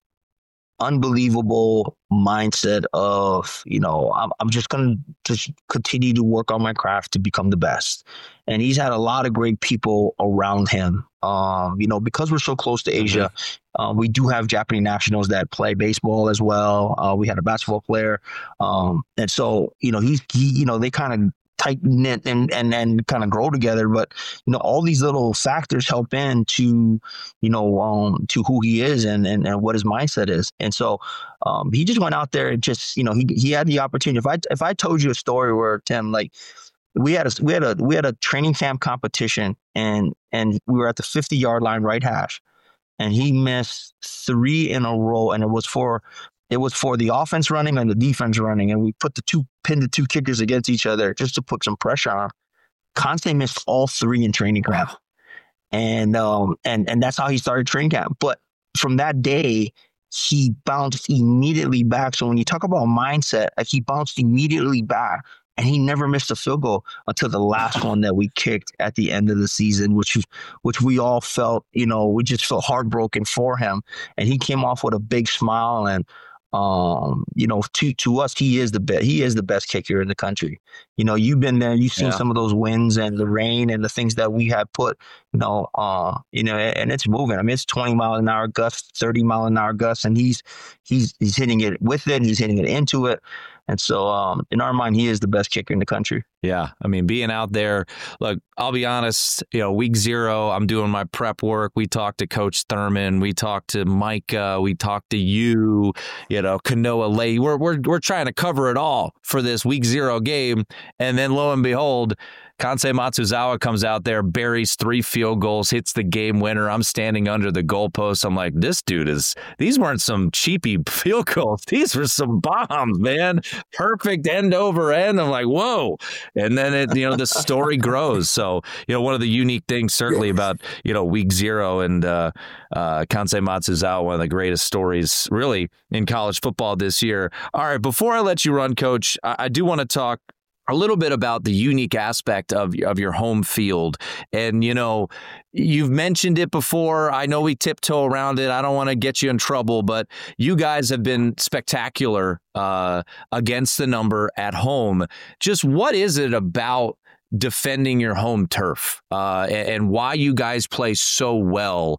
unbelievable mindset of, you know, I'm, I'm just going to just continue to work on my craft to become the best. And he's had a lot of great people around him. Um, you know, because we're so close to Asia, mm-hmm. uh, we do have Japanese nationals that play baseball as well. Uh, we had a basketball player. Um, and so, you know, he's, he, you know, they kind of tight knit and and and kind of grow together. But you know, all these little factors help in to you know um to who he is and and, and what his mindset is. And so um he just went out there and just you know he he had the opportunity. If I if I told you a story where Tim, like we had a we had a we had a training camp competition and and we were at the fifty yard line right hash, and he missed three in a row, and it was for It was for the offense running and the defense running, and we put the two pinned the two kickers against each other just to put some pressure on. Conte missed all three in training camp, and um and and that's how he started training camp. But from that day, he bounced immediately back. So when you talk about mindset, like he bounced immediately back, and he never missed a field goal until the last one that we kicked at the end of the season, which which we all felt, you know, we just felt heartbroken for him. And he came off with a big smile and. Um, you know, to to us, he is the best. He is the best kicker in the country. You know, you've been there, you've seen yeah. some of those winds and the rain and the things that we have put. You know, uh, you know, and it's moving. I mean, it's twenty mile an hour gusts, thirty mile an hour gusts, and he's he's he's hitting it with it. He's hitting it into it. And so, um, in our mind, he is the best kicker in the country. Yeah. I mean, being out there, look, I'll be honest, you know, week zero, I'm doing my prep work. We talked to Coach Thurman. We talked to Micah. We talked to you, you know, Kanoa Lay. We're, we're, we're trying to cover it all for this week zero game. And then lo and behold, Kansei Matsuzawa comes out there, buries three field goals, hits the game winner. I'm standing under the goalpost. I'm like, this dude is, these weren't some cheapy field goals. These were some bombs, man. Perfect end over end. I'm like, whoa. And then, it, you know, the story grows. So, you know, one of the unique things certainly about, you know, week zero and uh, uh, Kansei Matsuzawa, one of the greatest stories really in college football this year. All right, before I let you run, Coach, I, I do want to talk a little bit about the unique aspect of, of your home field. And, you know, you've mentioned it before. I know we tiptoe around it. I don't want to get you in trouble, but you guys have been spectacular uh, against the number at home. Just what is it about defending your home turf uh, and, and why you guys play so well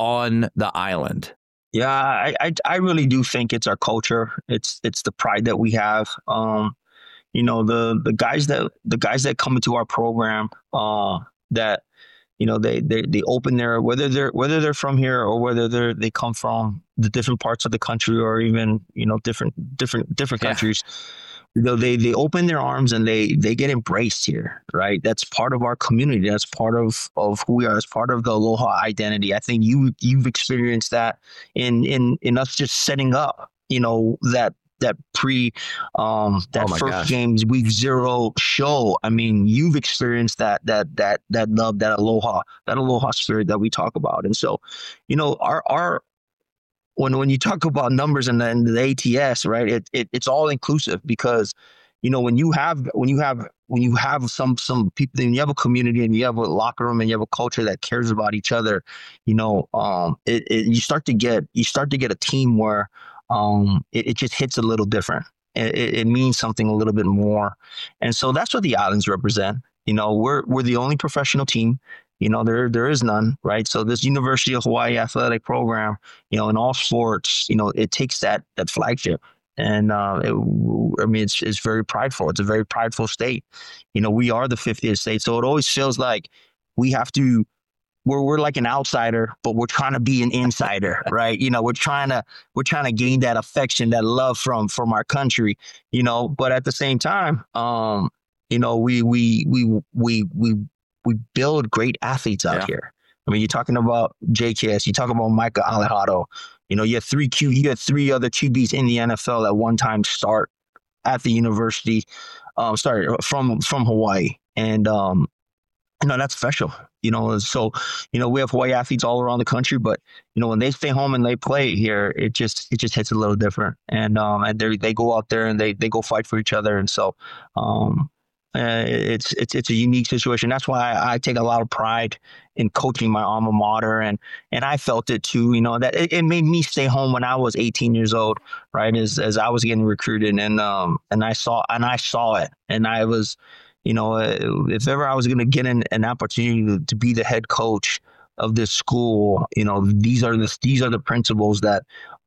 on the island? Yeah, I, I, I really do think it's our culture. It's it's the pride that we have. Um, You know, the the guys that the guys that come into our program, uh, that you know they they they open their whether they're whether they're from here or whether they're they come from the different parts of the country or even you know different different different yeah. countries. You know, they they open their arms and they they get embraced here, right? That's part of our community. That's part of of who we are. It's part of the Aloha identity. I think you you've experienced that in in in us just setting up, you know, that. that pre um that oh first gosh. game's week zero show. I mean, you've experienced that that that that love, that aloha, that aloha spirit that we talk about. And so, you know, our our when when you talk about numbers and then the A T S, right, it, it it's all inclusive because, you know, when you have when you have when you have some some people and you have a community and you have a locker room and you have a culture that cares about each other, you know, um it, it you start to get you start to get a team where Um, it, it just hits a little different. It, it means something a little bit more. And so that's what the Islands represent. You know, we're we're the only professional team. You know, there there is none, right? So this University of Hawaii athletic program, you know, in all sports, you know, it takes that that flagship. And uh, it, I mean, it's it's very prideful. It's a very prideful state. You know, we are the fiftieth state. So it always feels like we have to We're we're like an outsider, but we're trying to be an insider, right? You know, we're trying to we're trying to gain that affection, that love from from our country, you know. But at the same time, um, you know, we we we we we we build great athletes out yeah. here. I mean, you're talking about J K S, you talk about Micah Alejado. You know, you have three Q, you have three other Q Bs in the N F L at one time start at the university, um, sorry, from from Hawaii, and um, you know, that's special. You know, so, you know, we have Hawaii athletes all around the country, but, you know, when they stay home and they play here, it just it just hits a little different. And um, and they they go out there and they they go fight for each other. And so um, uh, it's it's it's a unique situation. That's why I, I take a lot of pride in coaching my alma mater. And and I felt it, too, you know, that it, it made me stay home when I was eighteen years old. Right. As as I was getting recruited and um and I saw and I saw it and I was. You know, if ever I was going to get an, an opportunity to, to be the head coach of this school, you know, these are the these are the principles that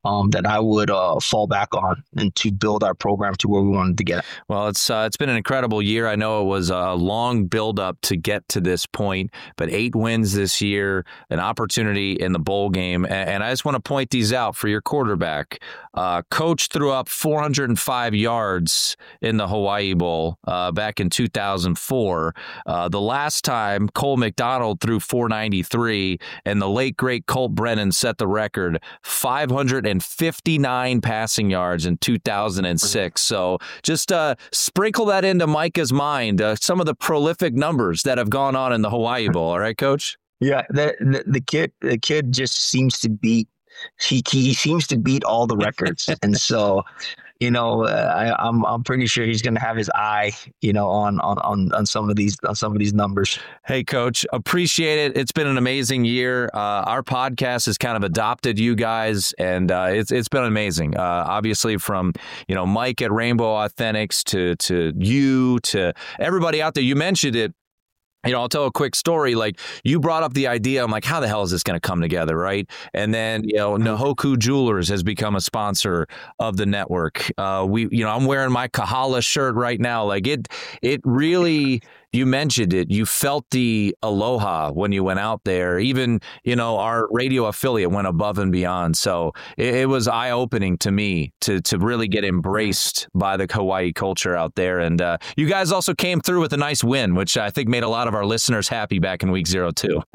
um, that I would uh, fall back on and to build our program to where we wanted to get. Well, it's uh, it's been an incredible year. I know it was a long build-up to get to this point, but eight wins this year, an opportunity in the bowl game. And, and I just want to point these out for your quarterback. Uh, Coach threw up four hundred five yards in the Hawaii Bowl uh, back in two thousand four. Uh, the last time Cole McDonald threw four ninety-three, and the late, great Colt Brennan set the record, five hundred fifty-nine passing yards in two thousand six. So just uh, sprinkle that into Micah's mind, uh, some of the prolific numbers that have gone on in the Hawaii Bowl. All right, Coach? Yeah, the, the, the kid the kid just seems to beat he he seems to beat all the records, and so you know uh, I, I'm I'm pretty sure he's going to have his eye you know on, on on on some of these on some of these numbers. Hey, Coach, appreciate it. It's been an amazing year. Uh, our podcast has kind of adopted you guys, and uh, it's it's been amazing. Uh, obviously, from you know Mike at Rainbow Authentics to to you to everybody out there. You mentioned it. You know, I'll tell a quick story. Like, you brought up the idea. I'm like, how the hell is this going to come together, right? And then, you know, Nahoku Jewelers has become a sponsor of the network. Uh, we, you know, I'm wearing my Kahala shirt right now. Like, it, it really, you mentioned it. You felt the aloha when you went out there. Even, you know, our radio affiliate went above and beyond. So it, it was eye-opening to me to to really get embraced by the Hawaii culture out there. And uh, you guys also came through with a nice win, which I think made a lot of our listeners happy back in week zero two.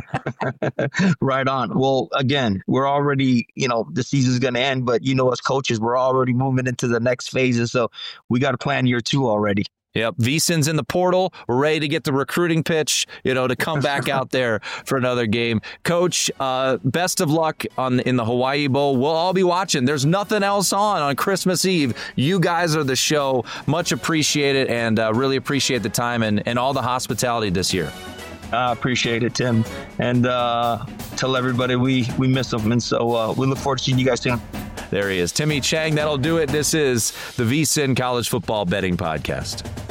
Right on. Well, again, we're already, you know, the season's going to end, but, you know, as coaches, we're already moving into the next phases. So we got to plan year two already. Yep. VSiN's in the portal. We're ready to get the recruiting pitch, you know, to come back out there for another game. Coach, uh, best of luck on in the Hawaii Bowl. We'll all be watching. There's nothing else on on Christmas Eve. You guys are the show. Much appreciated, and uh, really appreciate the time and, and all the hospitality this year. I uh, appreciate it, Tim. And uh, tell everybody we, we miss them. And so uh, we look forward to seeing you guys soon. There he is. Timmy Chang. That'll do it. This is the VSiN College Football Betting Podcast.